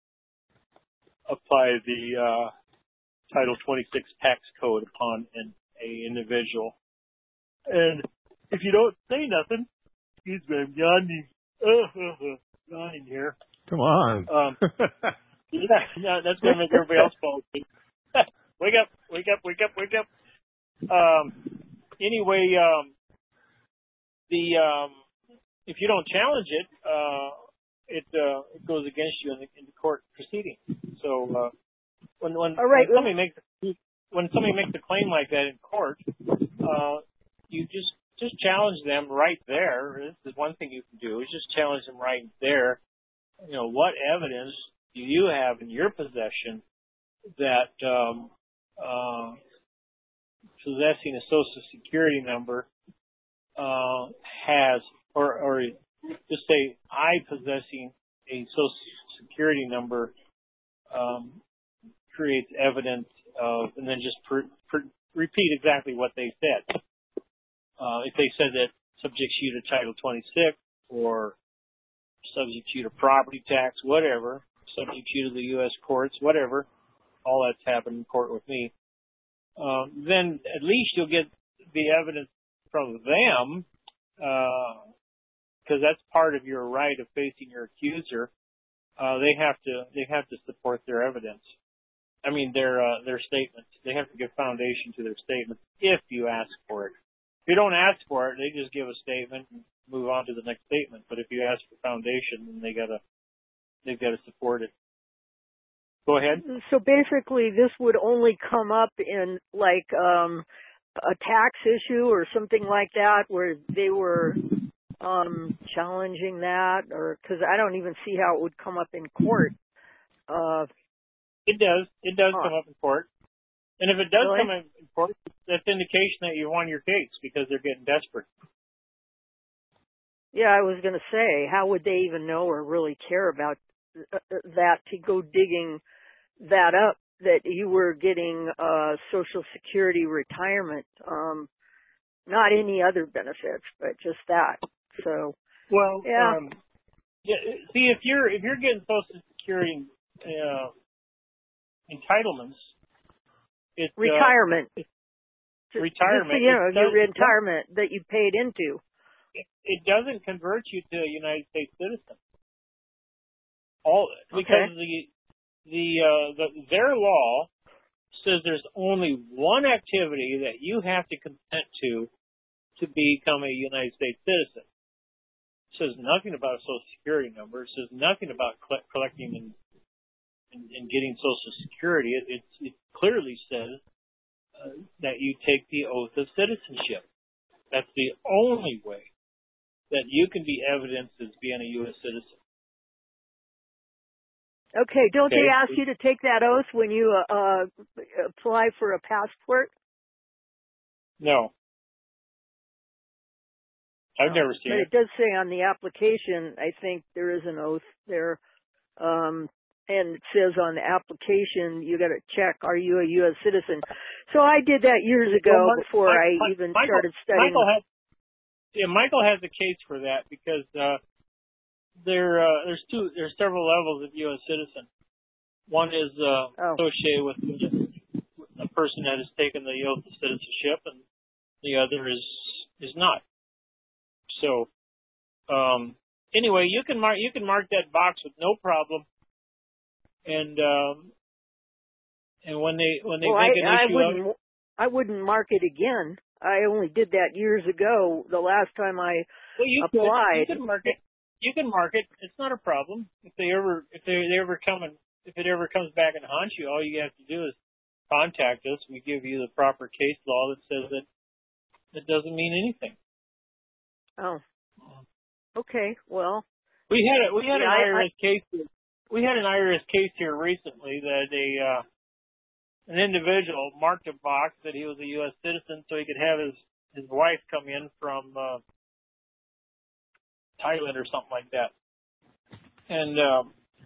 apply the uh, Title twenty-six tax code upon an a individual. And if you don't say nothing, excuse me, I'm yawning, uh, yawning here. Come on. Um, yeah, yeah, that's going to make everybody else fall asleep. Wake up, wake up, wake up, wake up. Um, anyway, um, the um, if you don't challenge it, uh, it uh, it goes against you in the, in the court proceeding. So uh, when when, All right. when somebody makes when somebody makes a claim like that in court, uh, you just just challenge them right there. This is one thing you can do is just challenge them right there. You know, what evidence do you have in your possession that um, uh, possessing a Social Security number uh, has, or, or just say, I possessing a Social Security number um, creates evidence of, and then just per, per, repeat exactly what they said. Uh, if they said that subjects you to Title twenty-six or subject you to property tax, whatever, subject you to the U S courts, whatever, all that's happened in court with me, um, then at least you'll get the evidence from them, because uh, that's part of your right of facing your accuser. Uh, they have to they have to support their evidence. I mean their uh, their statements. They have to give foundation to their statements if you ask for it. If you don't ask for it, they just give a statement and move on to the next statement. But if you ask for foundation, then they gotta they've got to support it. Go ahead. So basically, this would only come up in like um, a tax issue or something like that, where they were um, challenging that, or because I don't even see how it would come up in court. Uh, it does. It does huh. come up in court, and if it does really? come in court, that's indication that you won your case because they're getting desperate. Yeah, I was going to say, how would they even know or really care about that to go digging that up, that you were getting uh Social Security retirement, um not any other benefits, but just that. So well yeah, um yeah, see if you're if you're getting Social Security uh entitlements, it's retirement uh, retirement just, you know, it your does, retirement that you paid into. it, it doesn't convert you to a United States citizen. All because okay. the the uh the, their law says there's only one activity that you have to consent to to become a United States citizen. It says nothing about a Social Security number. It says nothing about cl- collecting and, and and getting Social Security. It it, it clearly says uh, that you take the oath of citizenship. That's the only way that you can be evidenced as being a U S citizen. Okay, don't Okay. they ask you to take that oath when you uh, uh apply for a passport? No. I've No. never seen But it. it does say on the application, I think there is an oath there. Um and it says on the application, you got to check, are you a U S citizen? So I did that years ago well, Mark, before Mike, I Mike, even Michael, started studying. Michael has, yeah, Michael has a case for that because uh, there uh, there's two there's several levels of U S citizen. One is uh, Oh. associated with a person that has taken the oath of citizenship, and the other is is not. So, um, anyway, you can mark you can mark that box with no problem, and um, and when they when they Well, make I, an I issue of wouldn't I wouldn't mark it again. I only did that years ago. The last time I well, you applied. could you can mark it. You can mark it. It's not a problem. If they ever if they, they ever come and if it ever comes back and haunts you, all you have to do is contact us. We give you the proper case law that says that it doesn't mean anything. Oh. Okay. Well. We had a, we had yeah, an I, I R S I, case. We had an I R S case here recently that a uh, an individual marked a box that he was a U S citizen, so he could have his his wife come in from uh, Thailand or something like that, and um,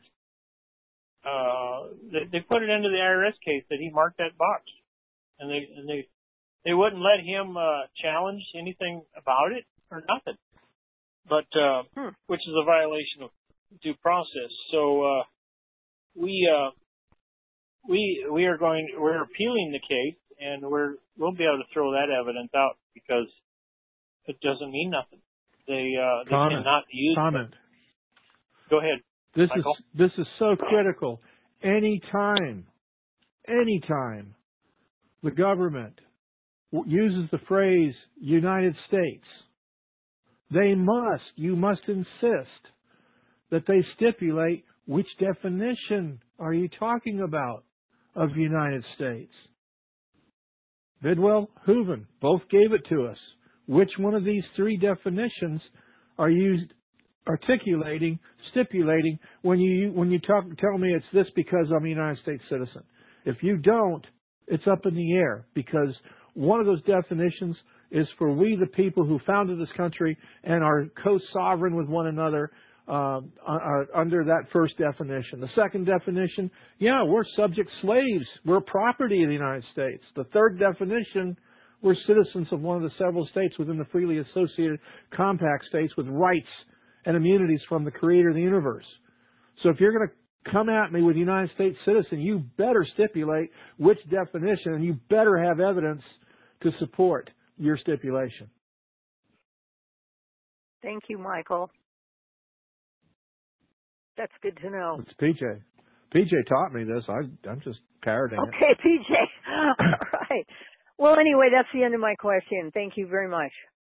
uh, they, they put it into the I R S case that he marked that box, and they and they they wouldn't let him uh, challenge anything about it or nothing, but uh, hmm. which is a violation of due process. So uh, we uh, we we are going we're appealing the case, and we're we'll be able to throw that evidence out because it doesn't mean nothing. They uh, they Comment. cannot use Comment. it. Go ahead. This Michael? is this is so critical. Anytime, anytime the government w- uses the phrase United States, they must, you must insist that they stipulate which definition are you talking about of United States. Bidwell, Hooven, both gave it to us. Which one of these three definitions are you articulating, stipulating when you when you talk, tell me it's this because I'm a United States citizen? If you don't, it's up in the air, because one of those definitions is for we the people who founded this country and are co-sovereign with one another uh, are under that first definition. The second definition, yeah, we're subject slaves. We're property of the United States. The third definition, we're citizens of one of the several states within the freely associated compact states with rights and immunities from the creator of the universe. So if you're going to come at me with United States citizen, you better stipulate which definition, and you better have evidence to support your stipulation. Thank you, Michael. That's good to know. It's P J. P J taught me this. I, I'm just parroting it. Okay, P J. All right. Well, anyway, that's the end of my question. Thank you very much.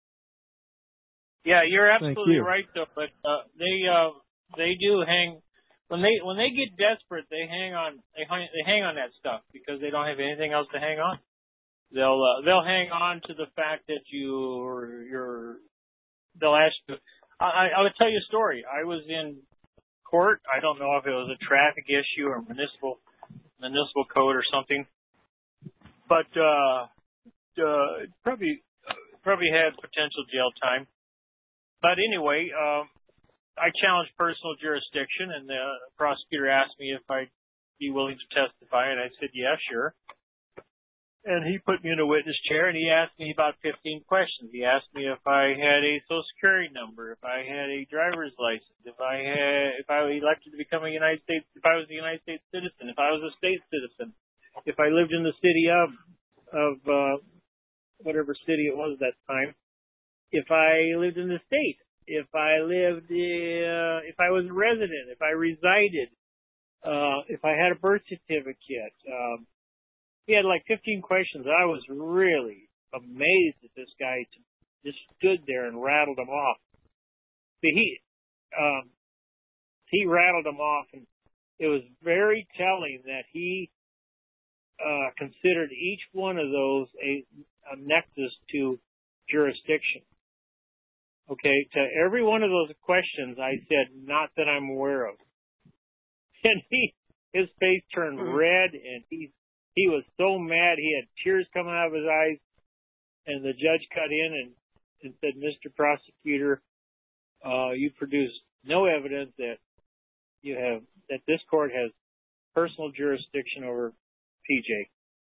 Yeah, you're absolutely you. right, though. But uh, they uh, they do hang when they when they get desperate. They hang on. They hang, they hang on that stuff because they don't have anything else to hang on. They'll uh, they'll hang on to the fact that you you're. They'll ask you. I, I will tell you a story. I was in court. I don't know if it was a traffic issue or municipal municipal code or something, but uh, uh, probably probably had potential jail time. But anyway, um, I challenged personal jurisdiction, and the prosecutor asked me if I'd be willing to testify, and I said, yeah, sure. And he put me in a witness chair, and he asked me about fifteen questions. He asked me if I had a Social Security number, if I had a driver's license, if I had, if I was elected to become a United States, if I was a United States citizen, if I was a state citizen, if I lived in the city of, of uh, whatever city it was at that time, if I lived in the state, if I lived, uh, if I was a resident, if I resided, uh, if I had a birth certificate. Um, he had like fifteen questions. I was really amazed that this guy just stood there and rattled them off. But he, um, he rattled them off, and it was very telling that he uh, considered each one of those a, a nexus to jurisdiction. Okay, to every one of those questions, I said, not that I'm aware of. And he, his face turned red, and he, he was so mad, he had tears coming out of his eyes, and the judge cut in and, and said, Mister Prosecutor, uh, you produced no evidence that you have, that this court has personal jurisdiction over P J.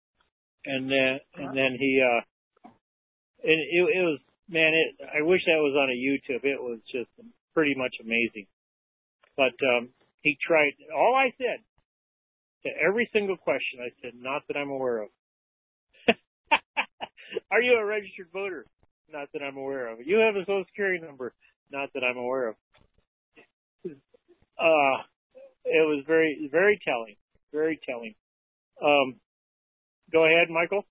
And then, and then he, uh, it, it, it was, man, it, I wish that was on a YouTube. It was just pretty much amazing. But um, he tried, all I said, to every single question, I said, not that I'm aware of. Are you a registered voter? Not that I'm aware of. You have a Social Security number? Not that I'm aware of. Uh, it was very, very telling. Very telling. Um, go ahead, Michael.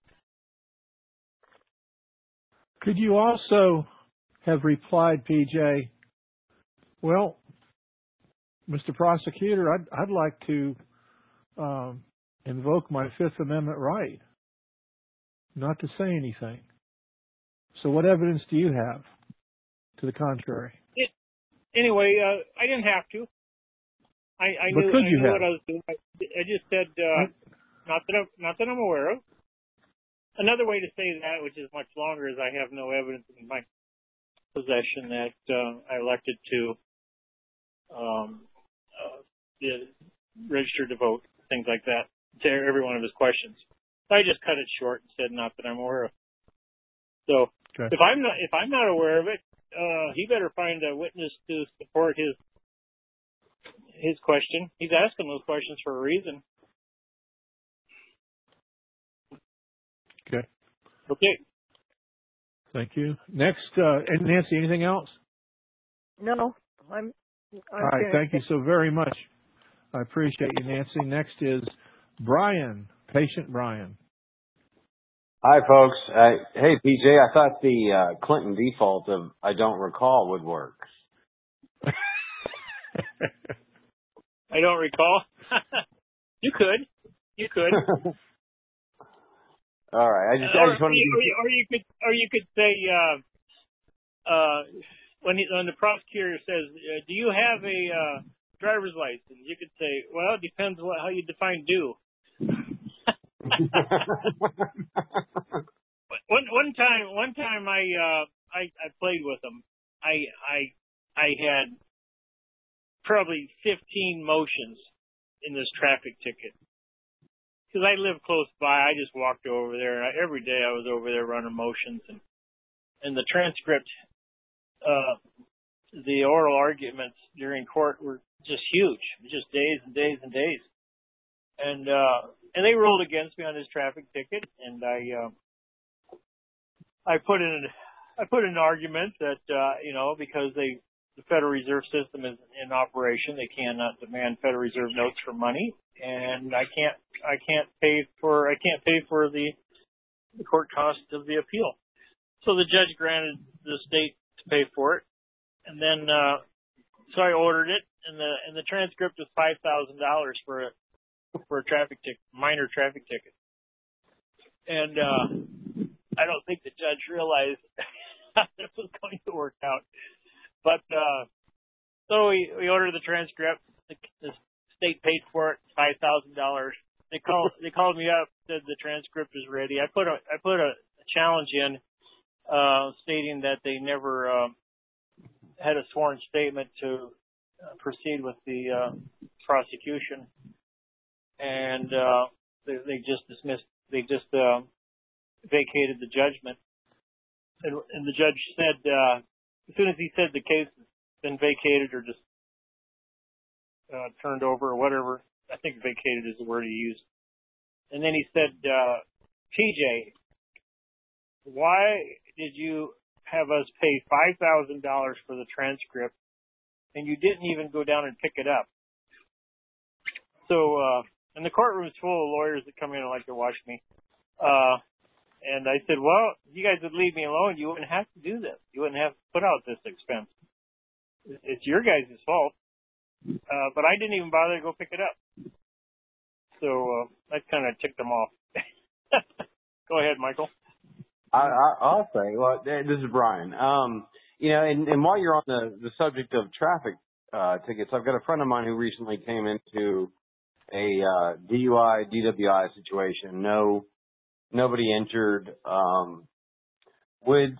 Could you also have replied, P J, well, Mister Prosecutor, I'd, I'd like to um, invoke my Fifth Amendment right not to say anything. So what evidence do you have to the contrary? It, anyway, uh, I didn't have to. I, I but knew, could I you knew have? what I was doing. I, I just said, uh, not that I'm, not that I'm aware of. Another way to say that, which is much longer, is I have no evidence in my possession that uh, I elected to um, uh, register to vote, things like that, to every one of his questions. So I just cut it short and said, not that I'm aware of. So okay. if I'm not if I'm not aware of it, uh, he better find a witness to support his his question. He's asking those questions for a reason. Okay. Okay. Thank you. Next, uh, and Nancy, anything else? No, I'm. I'm All right. finished. Thank you so very much. I appreciate you, Nancy. Next is Brian, patient Brian. Hi, folks. Uh, hey, P J, I thought the uh, Clinton default of I don't recall would work. I don't recall. You could. You could. All right. I just, or, I just wanted you, to. or, you, or you could, or you could say, uh, uh, when he, when the prosecutor says, uh, "Do you have a uh, driver's license?" You could say, "Well, it depends what how you define do." one one time, one time I uh, I I played with him. I I I had probably fifteen motions in this traffic ticket. Because I live close by, I just walked over there. And I, every day I was over there running motions, and and the transcript, uh, the oral arguments during court were just huge, just days and days and days, and uh, and they ruled against me on this traffic ticket, and I uh, I put in I put in an argument that uh, you know because they the Federal Reserve System is in operation, they cannot demand Federal Reserve notes for money. And I can't, I can't pay for, I can't pay for the, the court costs of the appeal. So the judge granted the state to pay for it, and then uh, so I ordered it, and the and the transcript was five thousand dollars for a for a traffic ticket, minor traffic ticket. And uh, I don't think the judge realized how this was going to work out. But uh, so we we ordered the transcript. The, the state paid for it, five thousand dollars. They called they called me up, said the transcript is ready. I put a I put a, a challenge in, uh, stating that they never uh, had a sworn statement to uh, proceed with the uh, prosecution, and uh, they, they just dismissed. They just uh, vacated the judgment, and, and the judge said uh, as soon as he said the case has been vacated or just Uh, turned over or whatever. I think vacated is the word he used. And then he said, uh, P J, why did you have us pay five thousand dollars for the transcript and you didn't even go down and pick it up? So, uh, and the courtroom is full of lawyers that come in and like to watch me. Uh, and I said, well, if you guys would leave me alone, you wouldn't have to do this. You wouldn't have to put out this expense. It's your guys' fault. Uh, but I didn't even bother to go pick it up. So uh, that kind of ticked them off. Go ahead, Michael. I, I, I'll say, well, this is Brian. Um, you know, and, and while you're on the, the subject of traffic uh, tickets, I've got a friend of mine who recently came into a uh, D U I, D W I situation. No, nobody injured. Um, would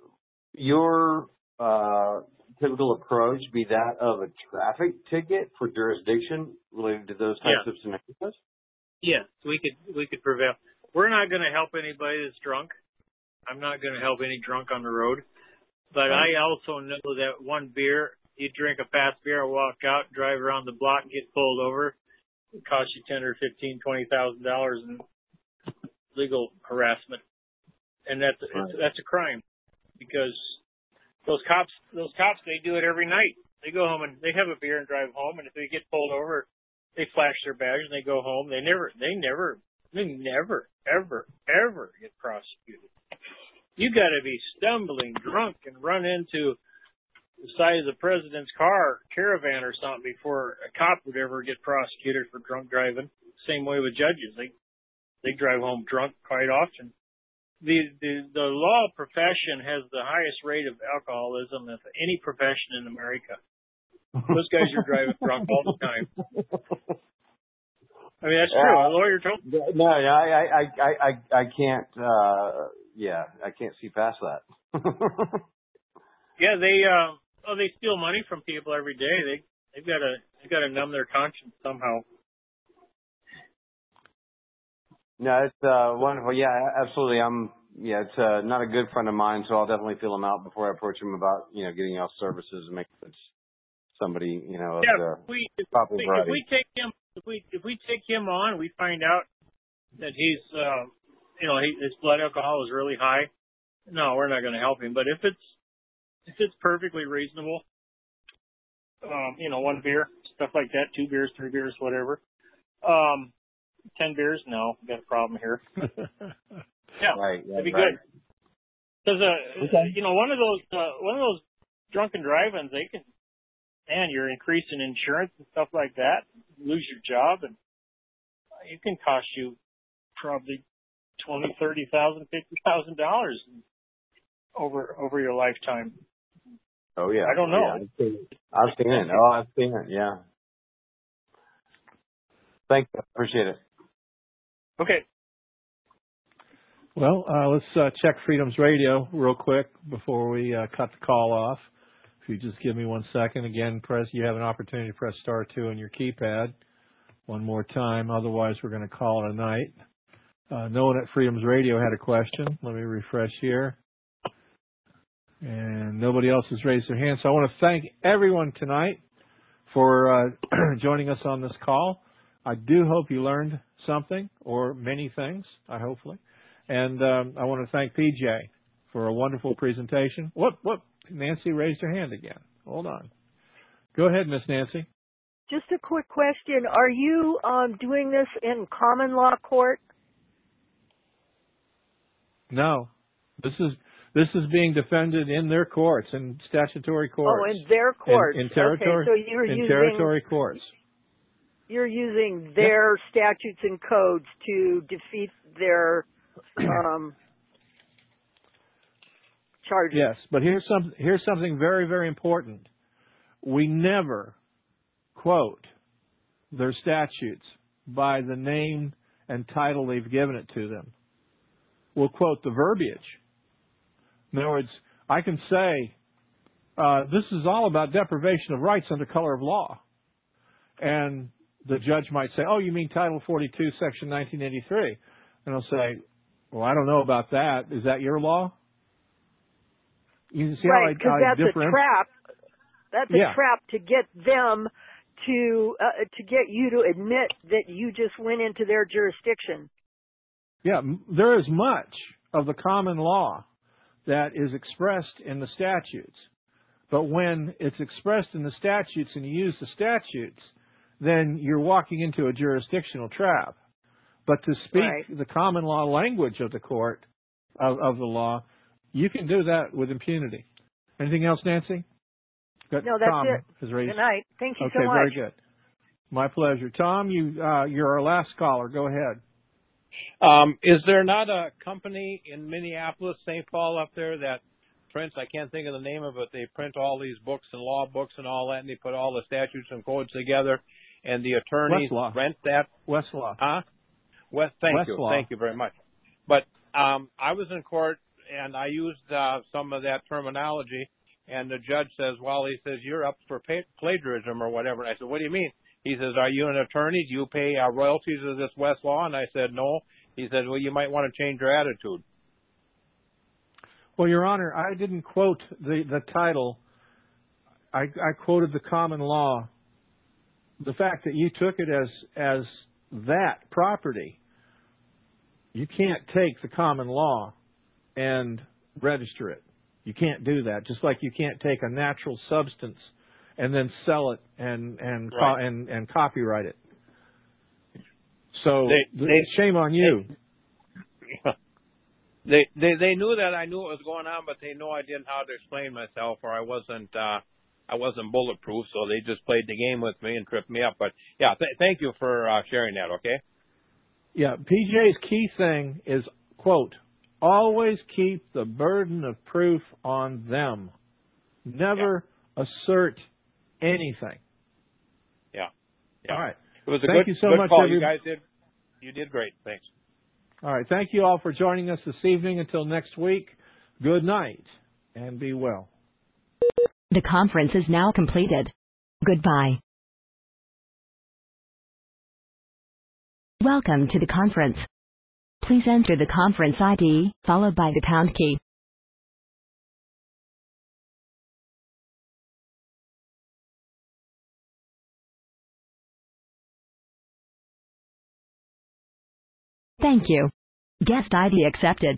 your uh, typical approach be that of a traffic ticket for jurisdiction related to those types yeah. of scenarios? Yes, we could we could prevail. We're not going to help anybody that's drunk. I'm not going to help any drunk on the road. But right. I also know that one beer, you drink a fast beer, walk out, drive around the block, get pulled over, it costs you ten or fifteen, twenty thousand dollars in legal harassment, and that's right. that's a crime. because those cops, those cops, they do it every night. They go home and they have a beer and drive home, and if they get pulled over, they flash their badge and they go home. They never, they never, they never, ever, ever get prosecuted. You got to be stumbling drunk and run into the side of the president's car, caravan or something before a cop would ever get prosecuted for drunk driving. Same way with judges. They, they drive home drunk quite often. The, the, the law profession has the highest rate of alcoholism of any profession in America. Those guys are driving drunk all the time. I mean, that's true. Uh, a lawyer told me. No, no, I, I, I, I, I can't. Uh, yeah, I can't see past that. Yeah, they, uh, oh, they steal money from people every day. They, they've got to, they've got to numb their conscience somehow. No, it's uh, wonderful. Yeah, absolutely. I'm. Yeah, it's uh, not a good friend of mine, so I'll definitely feel him out before I approach him about you know getting else services and make it somebody you know of Yeah, the if we, if, proper we, if variety. we take him, if we, if we take him on, we find out that he's, uh, you know, he, his blood alcohol is really high. No, we're not going to help him. But if it's, if it's perfectly reasonable, um, you know, one beer, stuff like that, two beers, three beers, whatever. Um, ten beers, no, we got a problem here. Yeah, Right, that'd be right. good. Because, uh, Okay. you know, one of those, uh, one of those drunken drive-ins, they can, man, you're increasing insurance and stuff like that, lose your job, and it can cost you probably twenty, thirty thousand, fifty thousand dollars over over your lifetime. Oh yeah. I don't know. Yeah, I've seen it. I've seen it. Oh, I've seen it. Yeah. Thank you. Appreciate it. Okay. Well, uh, let's uh, check Freedom's Radio real quick before we uh, cut the call off. If you just give me one second. Again, press. You have an opportunity to press star two on your keypad one more time. Otherwise, we're going to call it a night. Uh, no one at Freedom's Radio had a question. Let me refresh here. And nobody else has raised their hand. So I want to thank everyone tonight for uh, joining us on this call. I do hope you learned something or many things, I hopefully. And um, I want to thank P J for a wonderful presentation. What? What? Nancy raised her hand again. Hold on. Go ahead, Miss Nancy. Just a quick question. Are you um, doing this in common law court? No. This is this is being defended in their courts, in statutory courts. Oh, in their courts. In, in territory, okay, so you're in using, territory courts. You're using their yep. statutes and codes to defeat their um, charges. Yes, but here's some here's something very, very important. We never quote their statutes by the name and title they've given it to them. We'll quote the verbiage. In other words, I can say, uh, this is all about deprivation of rights under color of law. And the judge might say, oh, you mean Title forty-two, Section nineteen eighty-three. And I'll say, well, I don't know about that. Is that your law? You see right, because how I, that's different... a trap. That's a yeah. trap to get them to uh, to get you to admit that you just went into their jurisdiction. Yeah, there is much of the common law that is expressed in the statutes. But when it's expressed in the statutes and you use the statutes, then you're walking into a jurisdictional trap. But to speak right. the common law language of the court, of, of the law, you can do that with impunity. Anything else, Nancy? Got no, that's Tom it. Has raised... Good night. Thank you okay, so much. Okay, very good. My pleasure. Tom, you, uh, you're our last caller. Go ahead. Um, is there not a company in Minneapolis, Saint Paul up there that prints, I can't think of the name of it, they print all these books and law books and all that, and they put all the statutes and codes together, and the attorneys Westlaw. rent that? Westlaw. Huh? West, thank Westlaw. you. Thank you very much. But um, I was in court, and I used uh, some of that terminology, and the judge says, well, he says, you're up for pa- plagiarism or whatever. And I said, what do you mean? He says, are you an attorney? Do you pay uh, royalties to this Westlaw? And I said, no. He said, well, you might want to change your attitude. Well, Your Honor, I didn't quote the, the title. I, I quoted the common law. The fact that you took it as as that property, you can't take the common law and register it. You can't do that. Just like you can't take a natural substance and then sell it and and Right. co- and, and copyright it. So They- th- they- shame on you. They, they they knew that I knew what was going on, but they knew I didn't know how to explain myself, or I wasn't uh, I wasn't bulletproof. So they just played the game with me and tripped me up. But yeah, th- thank you for uh, sharing that. Okay. Yeah, P J's key thing is, quote, always keep the burden of proof on them. Never yeah. assert anything. Yeah. Yeah. All right. It was a Thank good, you so good much, call. everybody. You guys did you did great. Thanks. All right. Thank you all for joining us this evening. Until next week, good night and be well. The conference is now completed. Goodbye. Welcome to the conference. Please enter the conference I D, followed by the pound key. Thank you. Guest I D accepted.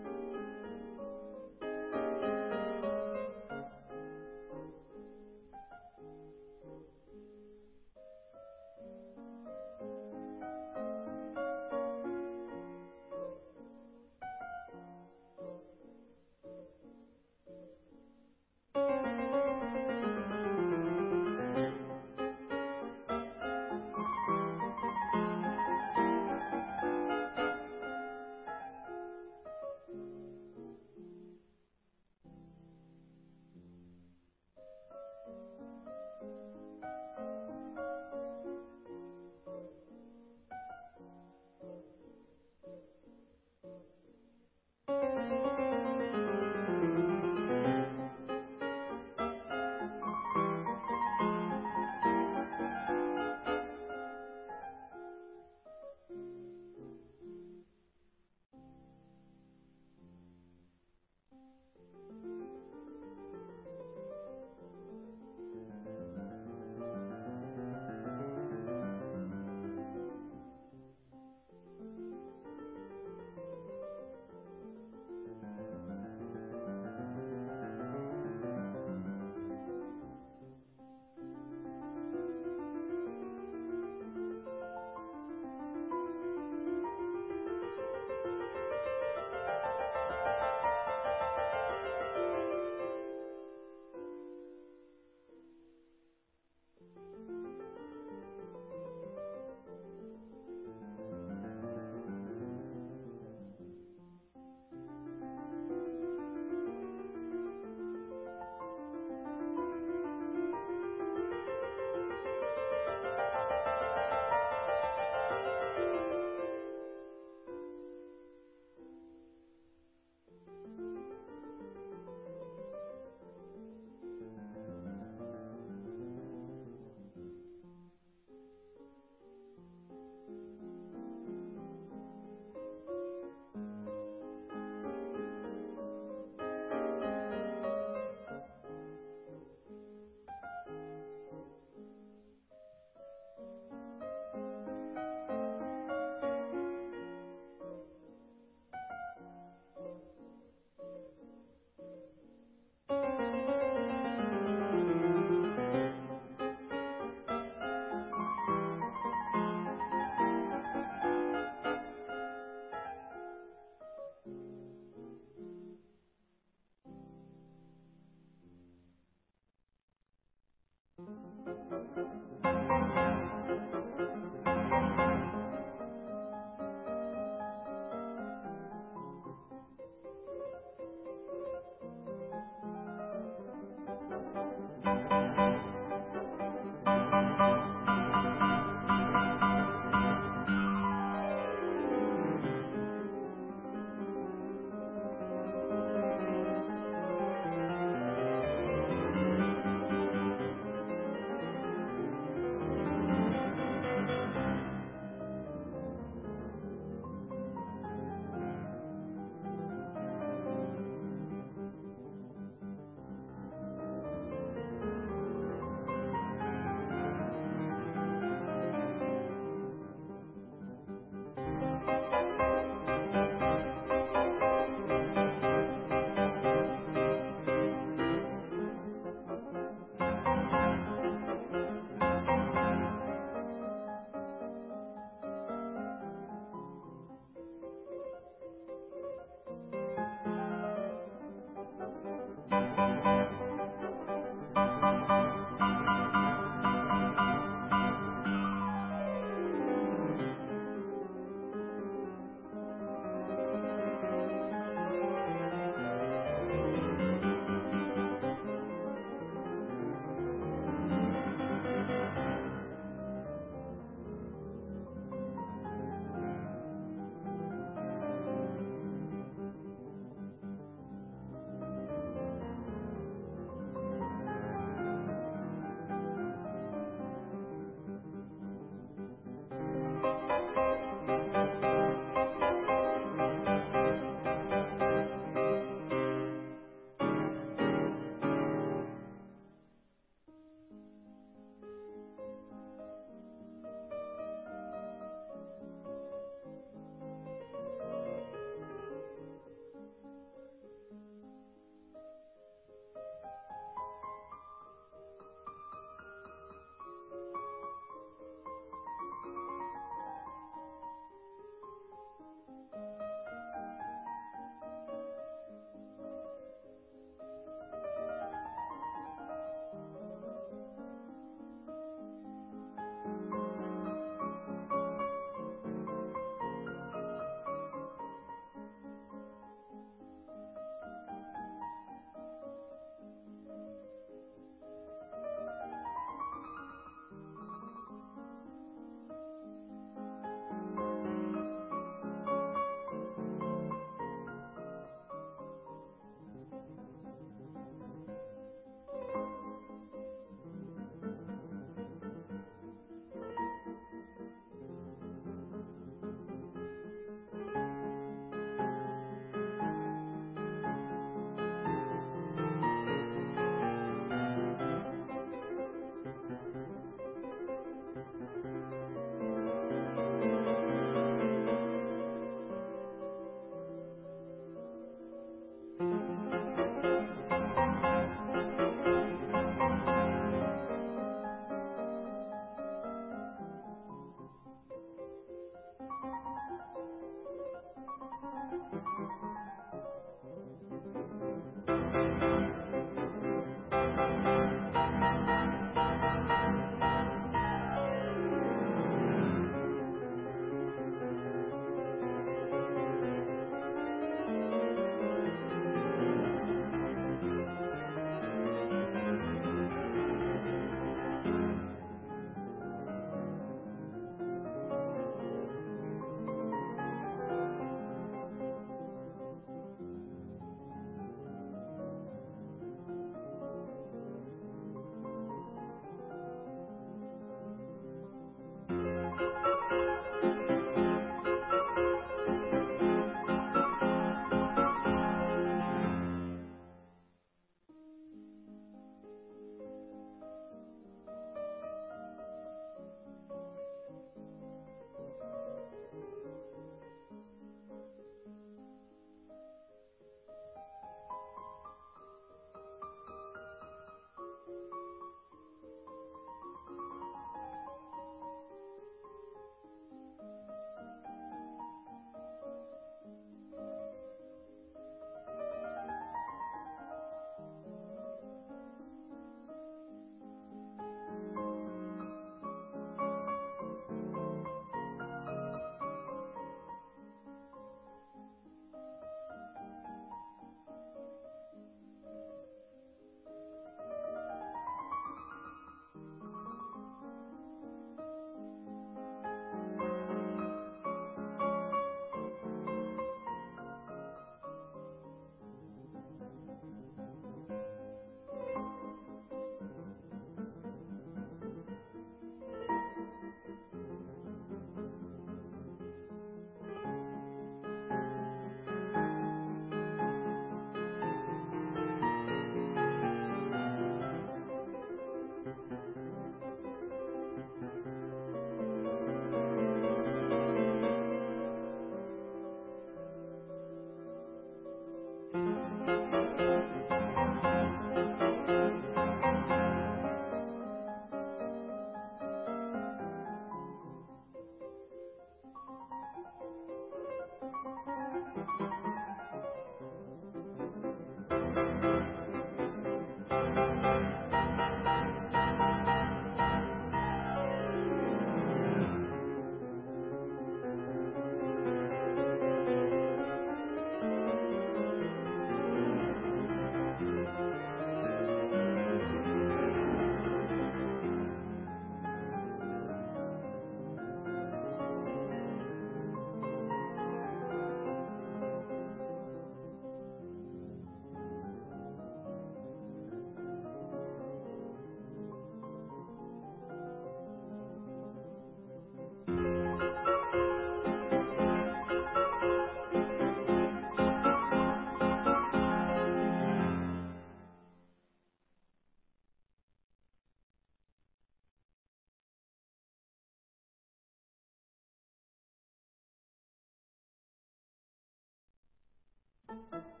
you.